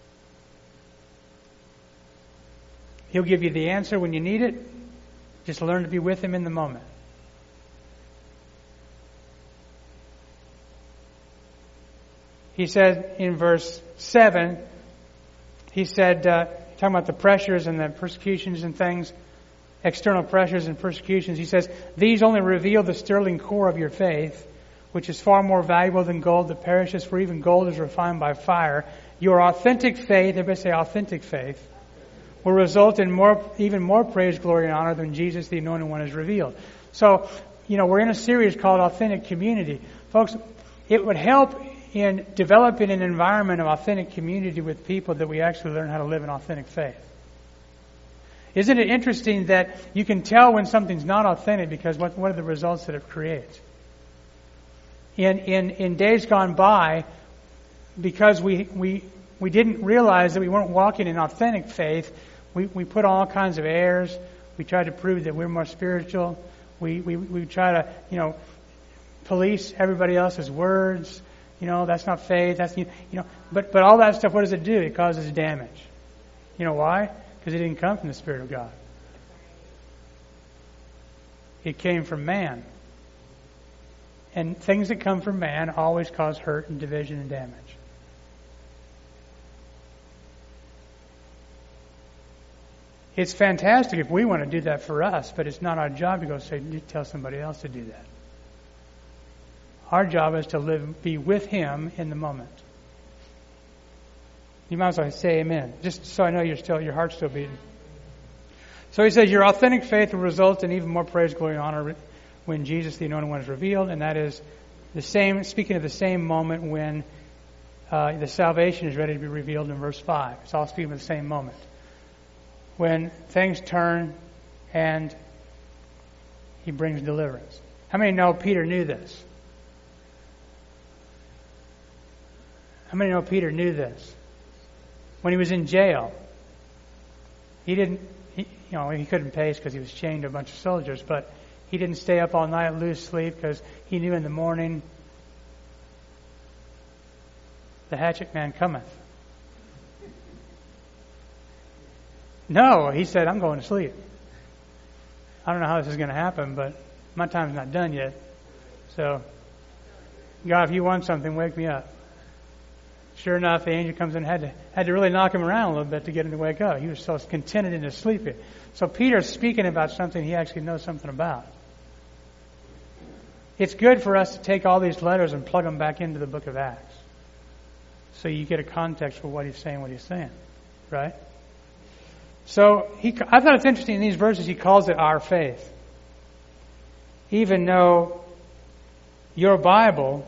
He'll give you the answer when you need it. Just learn to be with Him in the moment. He said in verse 7, he said, talking about the pressures and the persecutions and things, external pressures and persecutions, he says, these only reveal the sterling core of your faith, which is far more valuable than gold that perishes, for even gold is refined by fire. Your authentic faith, everybody say authentic faith, will result in even more praise, glory, and honor than Jesus, the Anointed One, is revealed. So, we're in a series called Authentic Community. Folks, it would help in developing an environment of authentic community with people that we actually learn how to live in authentic faith. Isn't it interesting that you can tell when something's not authentic because what are the results that it creates? In days gone by, because we didn't realize that we weren't walking in authentic faith, we put all kinds of airs. We tried to prove that we're more spiritual. We try to, police everybody else's words. That's not faith. That's, but all that stuff, what does it do? It causes damage. You know why? Because it didn't come from the Spirit of God. It came from man. And things that come from man always cause hurt and division and damage. It's fantastic if we want to do that for us, but it's not our job to go tell somebody else to do that. Our job is to be with Him in the moment. You might as well say amen, just so I know your heart's still beating. So he says, your authentic faith will result in even more praise, glory, and honor when Jesus, the Anointed One, is revealed. And that is speaking of the same moment when the salvation is ready to be revealed in verse 5. It's all speaking of the same moment. When things turn and He brings deliverance. How many know Peter knew this? How many know Peter knew this? When he was in jail, he couldn't pace because he was chained to a bunch of soldiers, but he didn't stay up all night, lose sleep, because he knew in the morning the hatchet man cometh. No, he said, I'm going to sleep. I don't know how this is going to happen, but my time's not done yet. So, God, if you want something, wake me up. Sure enough, the angel comes in and had to really knock him around a little bit to get him to wake up. He was so contented in his sleep. So Peter's speaking about something he actually knows something about. It's good for us to take all these letters and plug them back into the book of Acts, so you get a context for what he's saying, right? So I thought it's interesting in these verses he calls it our faith. Even though your Bible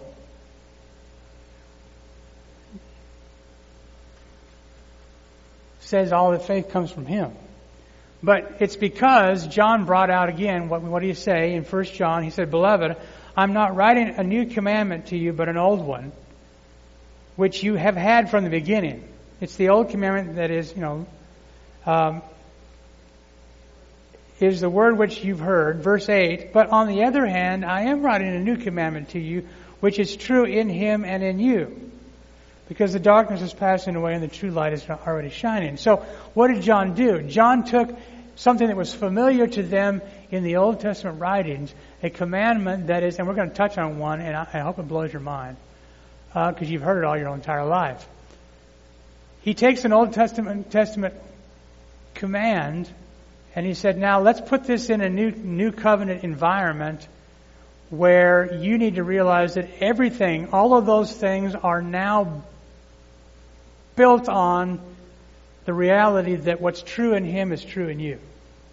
says all that faith comes from Him. But it's because John brought out again, what do you say in 1 John? He said, Beloved, I'm not writing a new commandment to you, but an old one, which you have had from the beginning. It's the old commandment that is, is the word which you've heard. Verse 8, but on the other hand, I am writing a new commandment to you, which is true in him and in you. Because the darkness is passing away and the true light is already shining. So what did John do? John took something that was familiar to them in the Old Testament writings, a commandment that is, and we're going to touch on one, and I hope it blows your mind, because you've heard it all your entire life. He takes an Old Testament command, and he said, now let's put this in a new covenant environment where you need to realize that everything, all of those things are now built on the reality that what's true in him is true in you.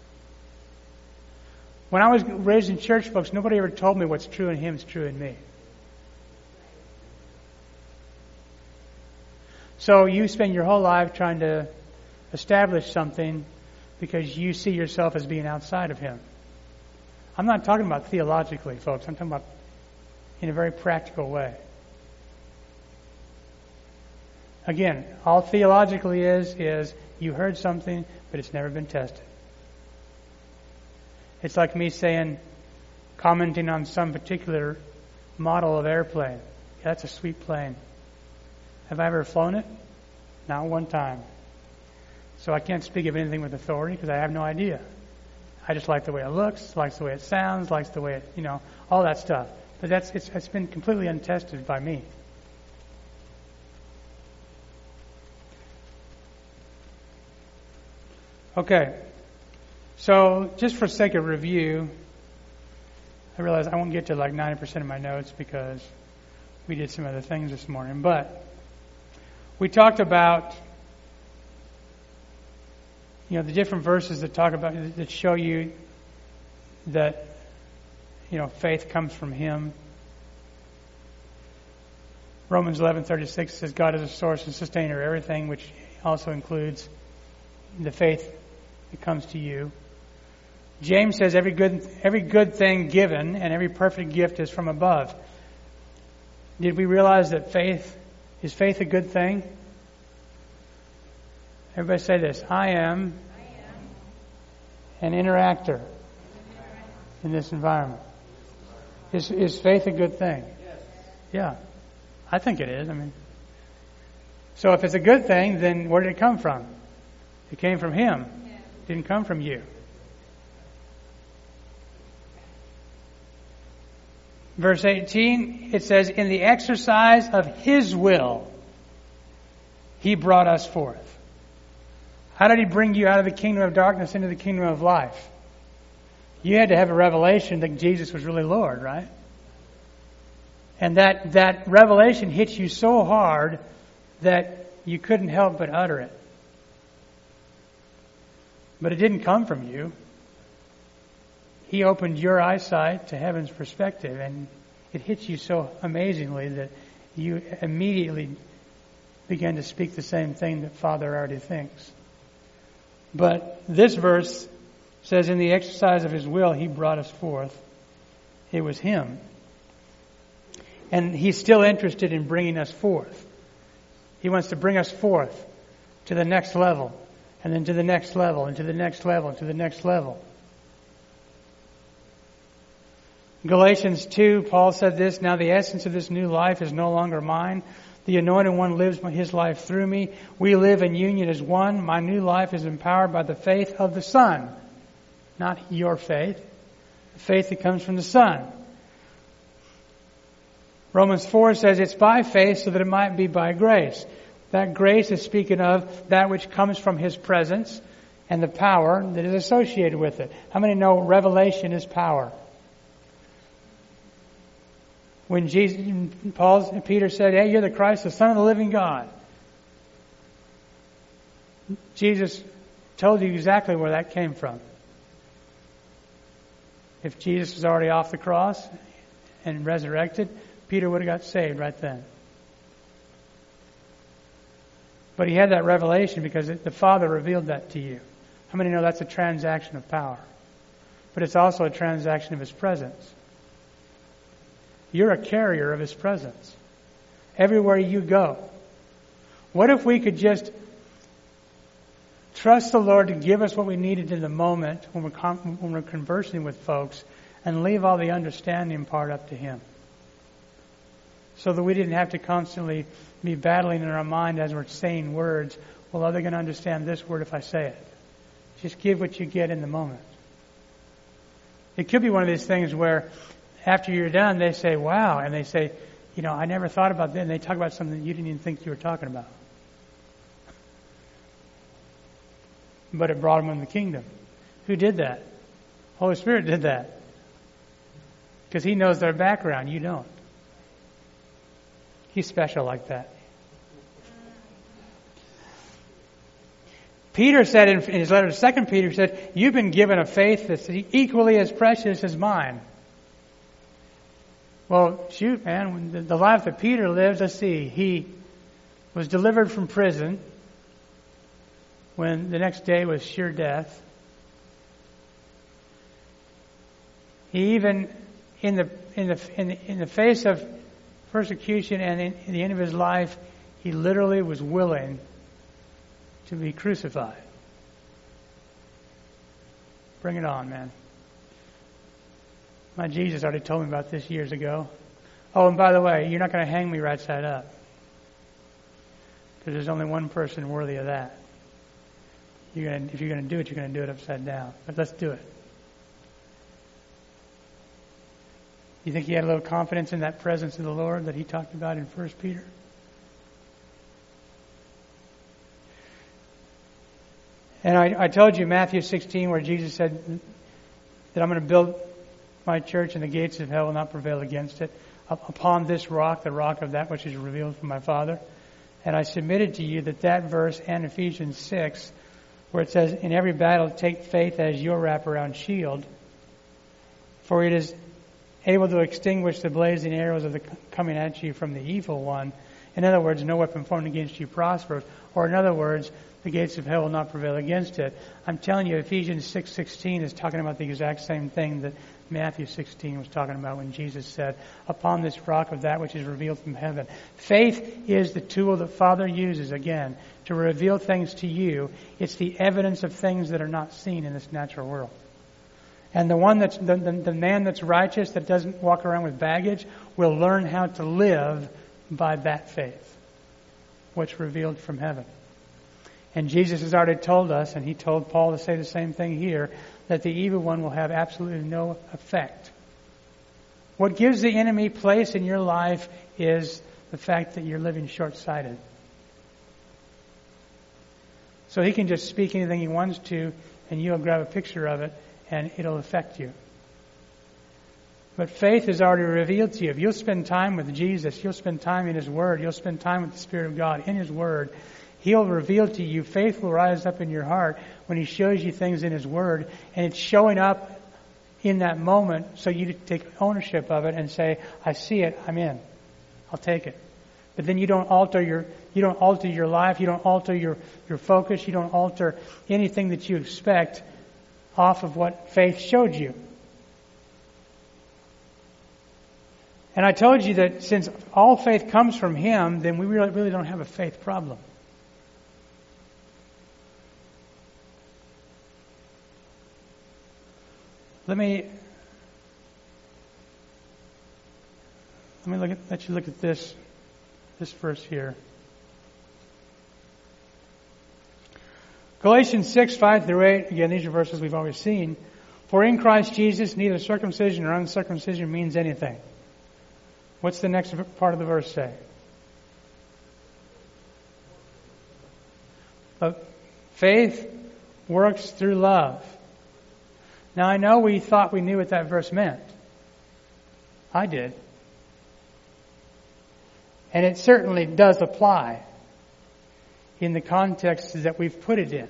When I was raised in church, folks, nobody ever told me what's true in him is true in me. So you spend your whole life trying to establish something because you see yourself as being outside of him. I'm not talking about theologically, folks. I'm talking about in a very practical way. Again, all theologically is you heard something, but it's never been tested. It's like me saying, commenting on some particular model of airplane. Yeah, that's a sweet plane. Have I ever flown it? Not one time. So I can't speak of anything with authority because I have no idea. I just like the way it looks, likes the way it sounds, likes the way it, all that stuff. But it's been completely untested by me. Okay. So just for sake of review, I realize I won't get to like 90% of my notes because we did some other things this morning. But we talked about the different verses that talk about, that show you that, faith comes from him. Romans 11:36 says God is a source and sustainer of everything, which also includes the faith that comes to you. James says every good thing given and every perfect gift is from above. Did we realize that faith a good thing? Everybody say this. I am an interactor in this environment. Is faith a good thing? Yeah. I think it is. So if it's a good thing, then where did it come from? It came from him. It didn't come from you. Verse 18, it says, in the exercise of his will, he brought us forth. How did he bring you out of the kingdom of darkness into the kingdom of life? You had to have a revelation that Jesus was really Lord, right? And that revelation hit you so hard that you couldn't help but utter it. But it didn't come from you. He opened your eyesight to heaven's perspective, and it hit you so amazingly that you immediately began to speak the same thing that Father already thinks. But this verse says, in the exercise of his will, he brought us forth. It was him. And he's still interested in bringing us forth. He wants to bring us forth to the next level, and then to the next level, and to the next level, and to the next level. Galatians 2, Paul said this, now the essence of this new life is no longer mine. The Anointed One lives his life through me. We live in union as one. My new life is empowered by the faith of the Son. Not your faith. The faith that comes from the Son. Romans 4 says it's by faith so that it might be by grace. That grace is speaking of that which comes from his presence and the power that is associated with it. How many know revelation is power? When Peter said, hey, you're the Christ, the Son of the living God. Jesus told you exactly where that came from. If Jesus was already off the cross and resurrected, Peter would have got saved right then. But he had that revelation because the Father revealed that to you. How many know that's a transaction of power? But it's also a transaction of his presence. You're a carrier of his presence. Everywhere you go. What if we could just trust the Lord to give us what we needed in the moment when we're conversing with folks, and leave all the understanding part up to Him. So that we didn't have to constantly be battling in our mind as we're saying words. Well, are they going to understand this word if I say it? Just give what you get in the moment. It could be one of these things where after you're done, they say, wow, and they say, I never thought about that, and they talk about something you didn't even think you were talking about. But it brought them in the kingdom. Who did that? Holy Spirit did that. Because He knows their background. You don't. He's special like that. Peter said in his letter to 2 Peter, he said, you've been given a faith that's equally as precious as mine. Well, shoot, man, when the life that Peter lived, let's see, he was delivered from prison when the next day was sure death. He even, in the face of persecution and in the end of his life, he literally was willing to be crucified. Bring it on, man. My Jesus already told me about this years ago. Oh, and by the way, you're not going to hang me right side up. Because there's only one person worthy of that. If you're going to do it, you're going to do it upside down. But let's do it. You think he had a little confidence in that presence of the Lord that he talked about in 1 Peter? And I told you Matthew 16 where Jesus said that I'm going to build my church and the gates of hell will not prevail against it. Upon this rock, the rock of that which is revealed from my Father. And I submitted to you that verse and Ephesians 6 where it says, in every battle take faith as your wraparound shield, for it is able to extinguish the blazing arrows of the coming at you from the evil one. In other words, no weapon formed against you prospers. Or in other words, the gates of hell will not prevail against it. I'm telling you, Ephesians 6:16 is talking about the exact same thing that Matthew 16 was talking about when Jesus said, upon this rock of that which is revealed from heaven. Faith is the tool that Father uses, again, to reveal things to you. It's the evidence of things that are not seen in this natural world. And the one that's the man that's righteous, that doesn't walk around with baggage, will learn how to live by that faith, what's revealed from heaven. And Jesus has already told us, and He told Paul to say the same thing here, that the evil one will have absolutely no effect. What gives the enemy place in your life is the fact that you're living short-sighted. So he can just speak anything he wants to, and you'll grab a picture of it, and it'll affect you. But faith is already revealed to you. If you'll spend time with Jesus, you'll spend time in His Word, you'll spend time with the Spirit of God in His Word, He'll reveal to you, faith will rise up in your heart when He shows you things in His Word, and it's showing up in that moment so you take ownership of it and say, I see it, I'm in. I'll take it. But then you don't alter your life, you don't alter your focus, you don't alter anything that you expect off of what faith showed you. And I told you that since all faith comes from Him, then we really don't have a faith problem. Let me let you look at this verse here. Galatians 6:5-8. Again, these are verses we've always seen. For in Christ Jesus, neither circumcision nor uncircumcision means anything. What's the next part of the verse say? But faith works through love. Now I know we thought we knew what that verse meant. I did. And it certainly does apply in the context that we've put it in.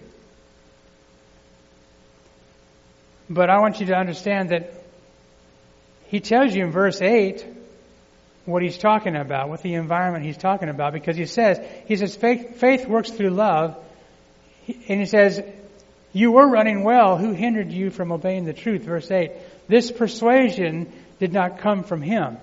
But I want you to understand that he tells you in verse 8 what he's talking about, what the environment he's talking about, because he says faith works through love, and he says, you were running well. Who hindered you from obeying the truth? Verse 8. This persuasion did not come from him.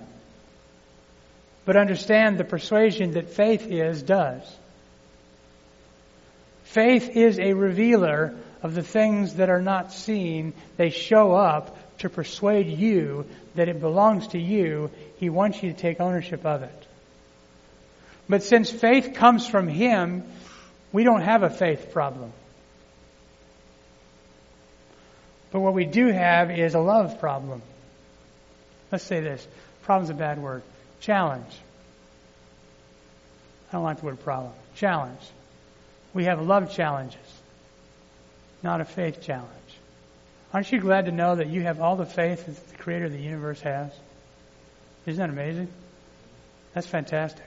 But understand the persuasion that faith does. Faith is a revealer of the things that are not seen. They show up to persuade you that it belongs to you. He wants you to take ownership of it. But since faith comes from Him, we don't have a faith problem. But what we do have is a love problem. Let's say this. Problem's a bad word. Challenge. I don't like the word problem. Challenge. We have love challenges, not a faith challenge. Aren't you glad to know that you have all the faith that the Creator of the universe has? Isn't that amazing? That's fantastic.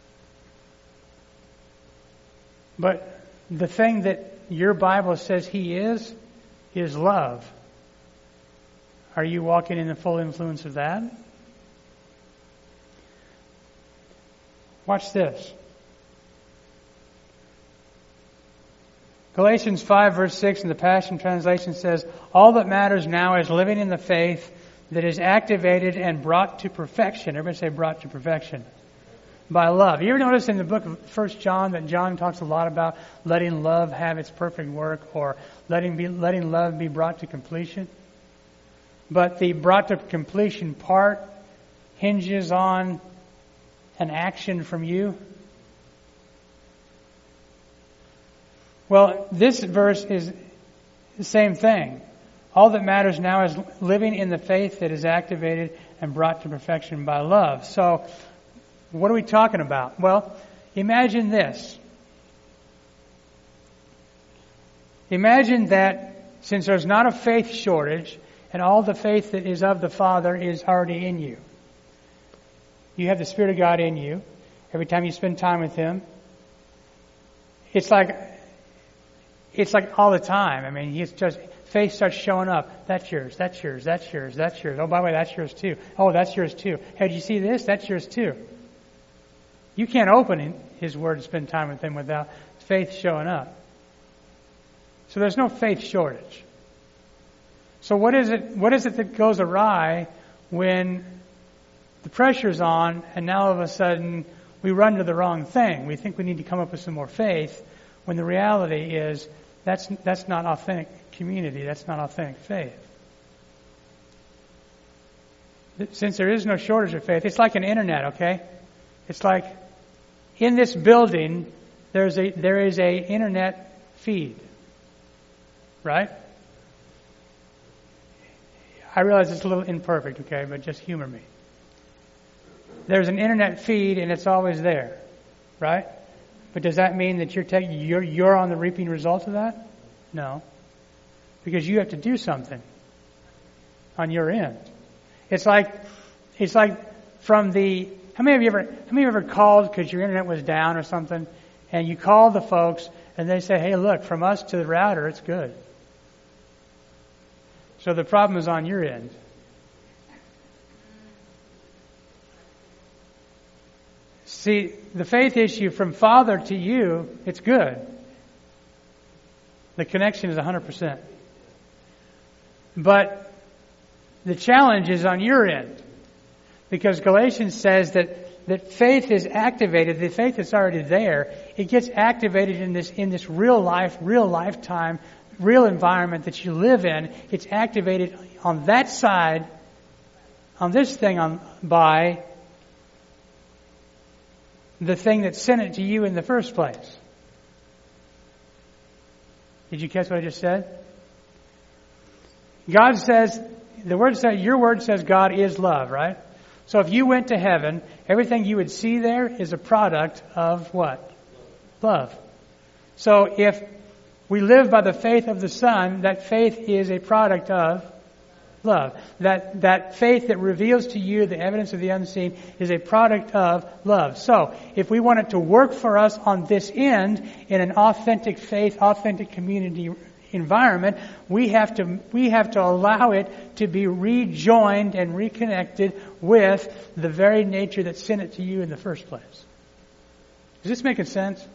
But the thing that your Bible says He is love. Are you walking in the full influence of that? Watch this. Galatians 5 verse 6 in the Passion Translation says, all that matters now is living in the faith that is activated and brought to perfection. Everybody say brought to perfection. By love. You ever notice in the book of 1 John that John talks a lot about letting love have its perfect work, or letting love be brought to completion? But the brought to completion part hinges on an action from you. Well, this verse is the same thing. All that matters now is living in the faith that is activated and brought to perfection by love. So, what are we talking about? Well, imagine this. Imagine that since there's not a faith shortage, and all the faith that is of the Father is already in you. You have the Spirit of God in you. Every time you spend time with Him, it's like all the time. I mean, faith starts showing up. That's yours, that's yours, that's yours, that's yours. Oh, by the way, that's yours too. Oh, that's yours too. Hey, did you see this? That's yours too. You can't open His Word and spend time with Him without faith showing up. So there's no faith shortage. So what is it that goes awry when the pressure's on and now all of a sudden we run to the wrong thing? We think we need to come up with some more faith when the reality is that's not authentic community. That's not authentic faith. Since there is no shortage of faith, it's like an internet, okay? It's like in this building there is a internet feed, right? I realize it's a little imperfect, okay, but just humor me. There's an internet feed and it's always there, right? But does that mean that you're on the reaping results of that? No, because you have to do something on your end. It's like from the. How many of you ever called because your internet was down or something, and you call the folks and they say, "Hey, look, from us to the router, it's good." So the problem is on your end. See, the faith issue from Father to you, it's good. The connection is 100%. But the challenge is on your end. Because Galatians says that faith is activated, the faith that's already there, it gets activated in this real life, real lifetime, real environment that you live in. It's activated on that side, on this thing by the thing that sent it to you in the first place. Did you catch what I just said? God says, your word says God is love, right? So if you went to heaven, everything you would see there is a product of what? Love. So if we live by the faith of the Son, that faith is a product of love. That faith that reveals to you the evidence of the unseen is a product of love. So if we want it to work for us on this end in an authentic faith, authentic community environment, we have to allow it to be rejoined and reconnected with the very nature that sent it to you in the first place. Is this making sense?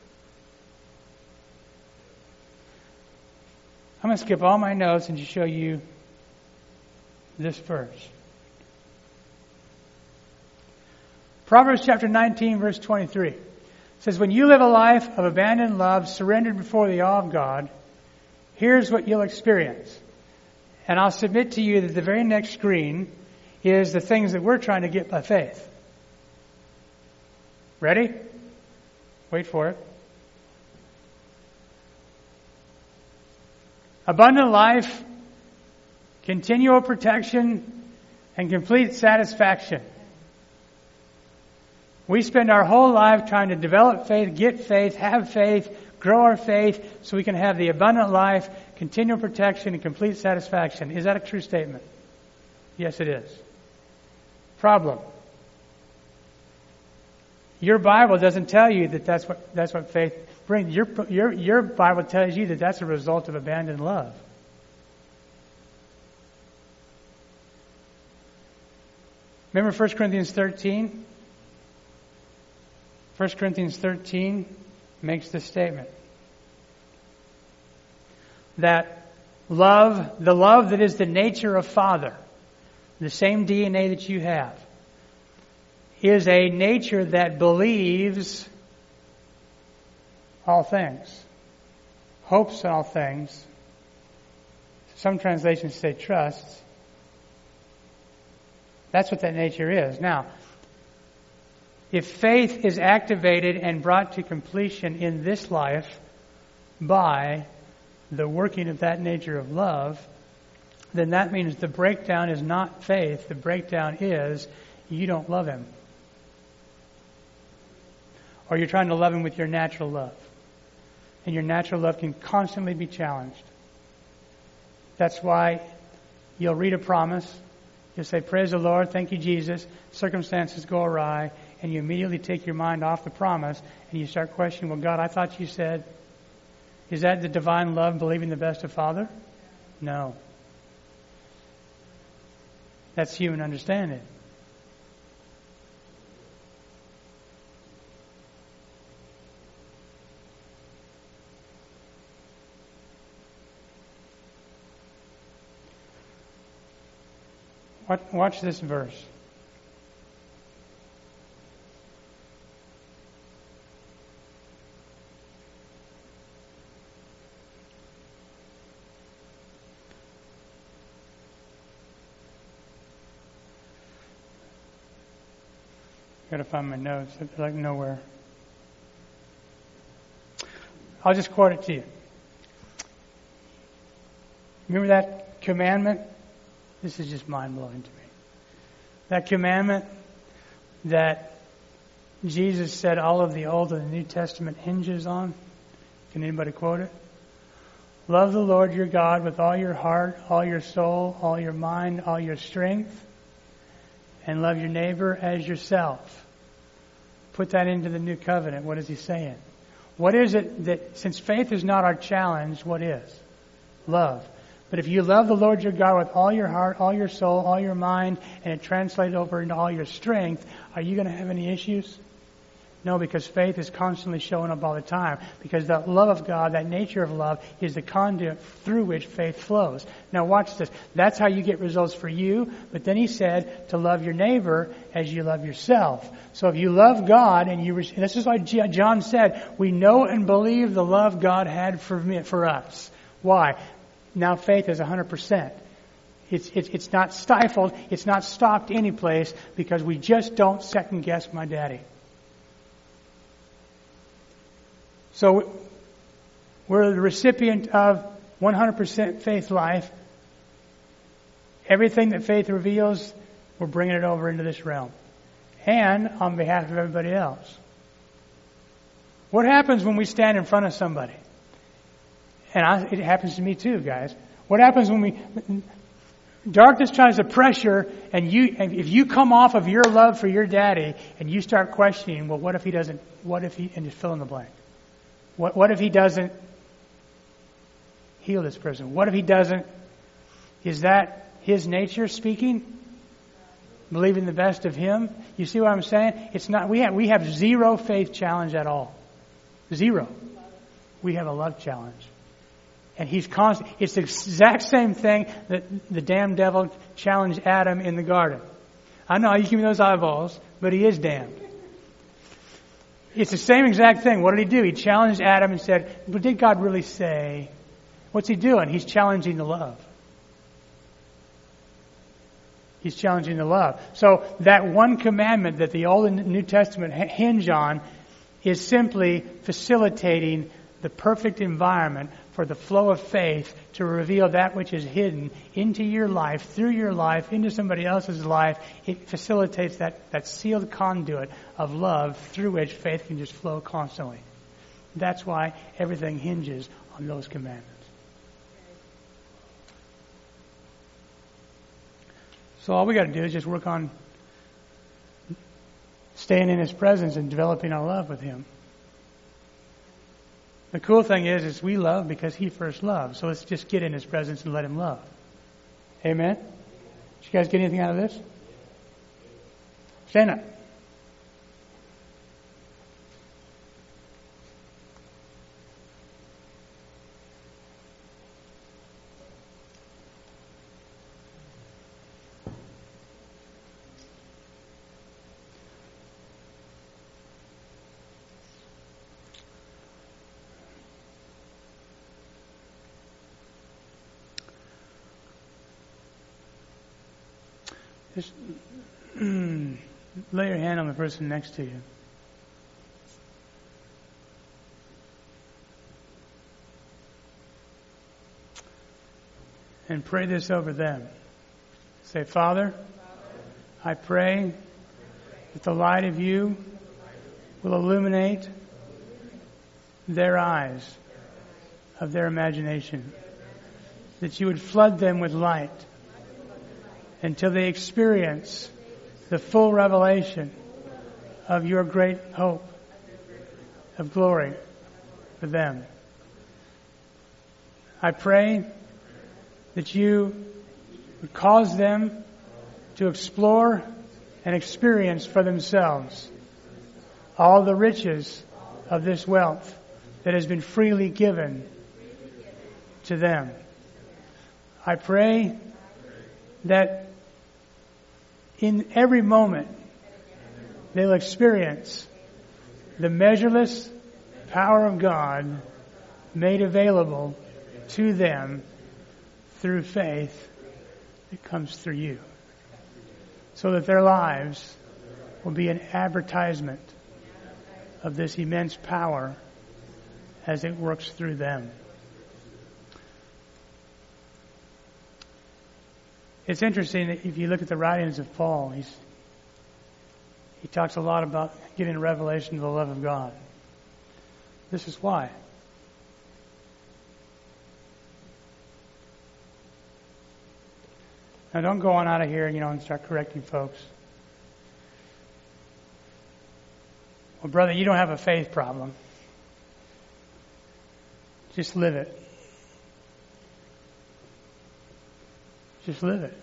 I'm going to skip all my notes and just show you this verse. Proverbs chapter 19, verse 23 says, when you live a life of abandoned love, surrendered before the awe of God, here's what you'll experience. And I'll submit to you that the very next screen is the things that we're trying to get by faith. Ready? Wait for it. Abundant life, continual protection, and complete satisfaction. We spend our whole life trying to develop faith, get faith, have faith, grow our faith so we can have the abundant life, continual protection, and complete satisfaction. Is that a true statement? Yes, it is. Problem. Your Bible doesn't tell you that that's what faith brings. Your Bible tells you that that's a result of abandoned love. Remember 1 Corinthians 13? 1 Corinthians 13 makes this statement. That love, the love that is the nature of Father, the same DNA that you have, is a nature that believes all things, hopes in all things. Some translations say trusts. That's what that nature is. Now, if faith is activated and brought to completion in this life by the working of that nature of love, then that means the breakdown is not faith. The breakdown is you don't love Him. Or you're trying to love Him with your natural love. And your natural love can constantly be challenged. That's why you'll read a promise. You'll say, praise the Lord, thank you, Jesus. Circumstances go awry. And you immediately take your mind off the promise. And you start questioning, well, God, I thought you said, is that the divine love, believing the best of Father? No. That's human understanding. Watch this verse. Got to find my notes. They're like nowhere. I'll just quote it to you. Remember that commandment? This is just mind-blowing to me. That commandment that Jesus said all of the Old and the New Testament hinges on. Can anybody quote it? Love the Lord your God with all your heart, all your soul, all your mind, all your strength, and love your neighbor as yourself. Put that into the new covenant. What is he saying? What is it that, since faith is not our challenge, what is? Love. But if you love the Lord your God with all your heart, all your soul, all your mind, and it translates over into all your strength, are you going to have any issues? No, because faith is constantly showing up all the time. Because that love of God, that nature of love, is the conduit through which faith flows. Now watch this. That's how you get results for you. But then he said to love your neighbor as you love yourself. So if you love God, and this is why John said, we know and believe the love God had for us. Why? Now faith is 100%. It's not stifled. It's not stopped any place because we just don't second guess my daddy. So we're the recipient of 100% faith life. Everything that faith reveals, we're bringing it over into this realm. And on behalf of everybody else. What happens when we stand in front of somebody? And it happens to me too, guys. What happens when darkness tries to pressure, and if you come off of your love for your daddy, and you start questioning, well, what if he doesn't, and just fill in the blank. What if he doesn't heal this person? What if he doesn't? Is that his nature speaking? Believing the best of him? You see what I'm saying? It's not. We have zero faith challenge at all. Zero. We have a love challenge. And he's constant. It's the exact same thing that the damned devil challenged Adam in the garden. I know you give me those eyeballs, but he is damned. It's the same exact thing. What did he do? He challenged Adam and said, "But did God really say?" What's he doing? He's challenging the love. He's challenging the love. So that one commandment that the Old and New Testament hinge on is simply facilitating the perfect environment for the flow of faith to reveal that which is hidden into your life, through your life, into somebody else's life. It facilitates that sealed conduit of love through which faith can just flow constantly. That's why everything hinges on those commandments. So all we got to do is just work on staying in His presence and developing our love with Him. The cool thing is we love because He first loved. So let's just get in His presence and let Him love. Amen? Did you guys get anything out of this? Stand up. Just lay your hand on the person next to you. And pray this over them. Say, Father, I pray that the light of you will illuminate their eyes of their imagination. That you would flood them with light until they experience the full revelation of your great hope of glory for them. I pray that you would cause them to explore and experience for themselves all the riches of this wealth that has been freely given to them. I pray that in every moment, they'll experience the measureless power of God made available to them through faith that comes through you. So that their lives will be an advertisement of this immense power as it works through them. It's interesting that if you look at the writings of Paul, he talks a lot about getting a revelation of the love of God. This is why. Now don't go on out of here, and start correcting folks. Well, brother, you don't have a faith problem. Just live it. Just live it.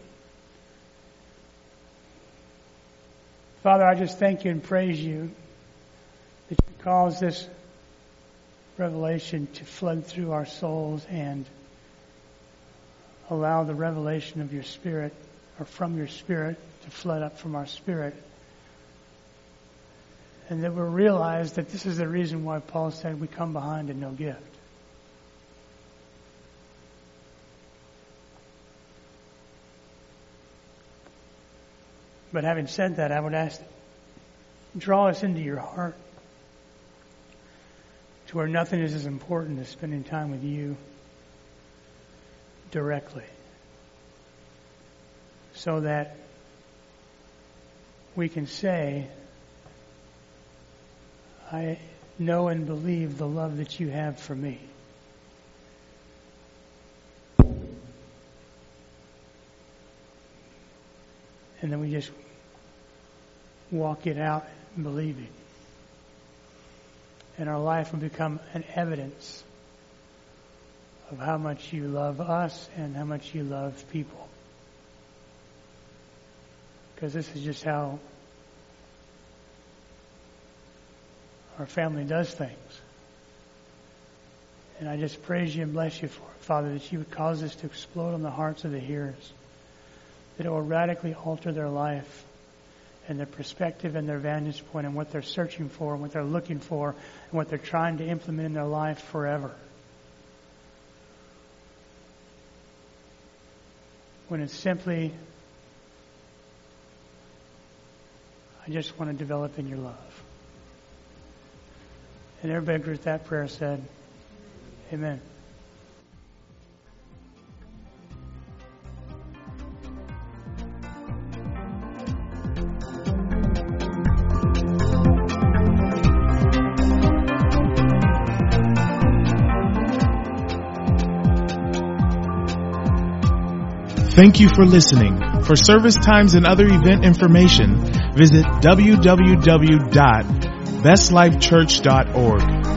Father, I just thank you and praise you that you cause this revelation to flood through our souls and allow the revelation of your Spirit, or from your Spirit, to flood up from our spirit. And that we'll realize that this is the reason why Paul said we come behind in no gift. But having said that, I would ask, draw us into your heart to where nothing is as important as spending time with you directly, so that we can say, I know and believe the love that you have for me. And then we just walk it out believing. And our life will become an evidence of how much you love us and how much you love people. Because this is just how our family does things. And I just praise you and bless you for it, Father, that you would cause this to explode on the hearts of the hearers, that it will radically alter their life and their perspective and their vantage point and what they're searching for and what they're looking for and what they're trying to implement in their life forever. When it's simply, I just want to develop in your love. And everybody agrees with that prayer said, Amen. Thank you for listening. For service times and other event information, visit www.bestlifechurch.org.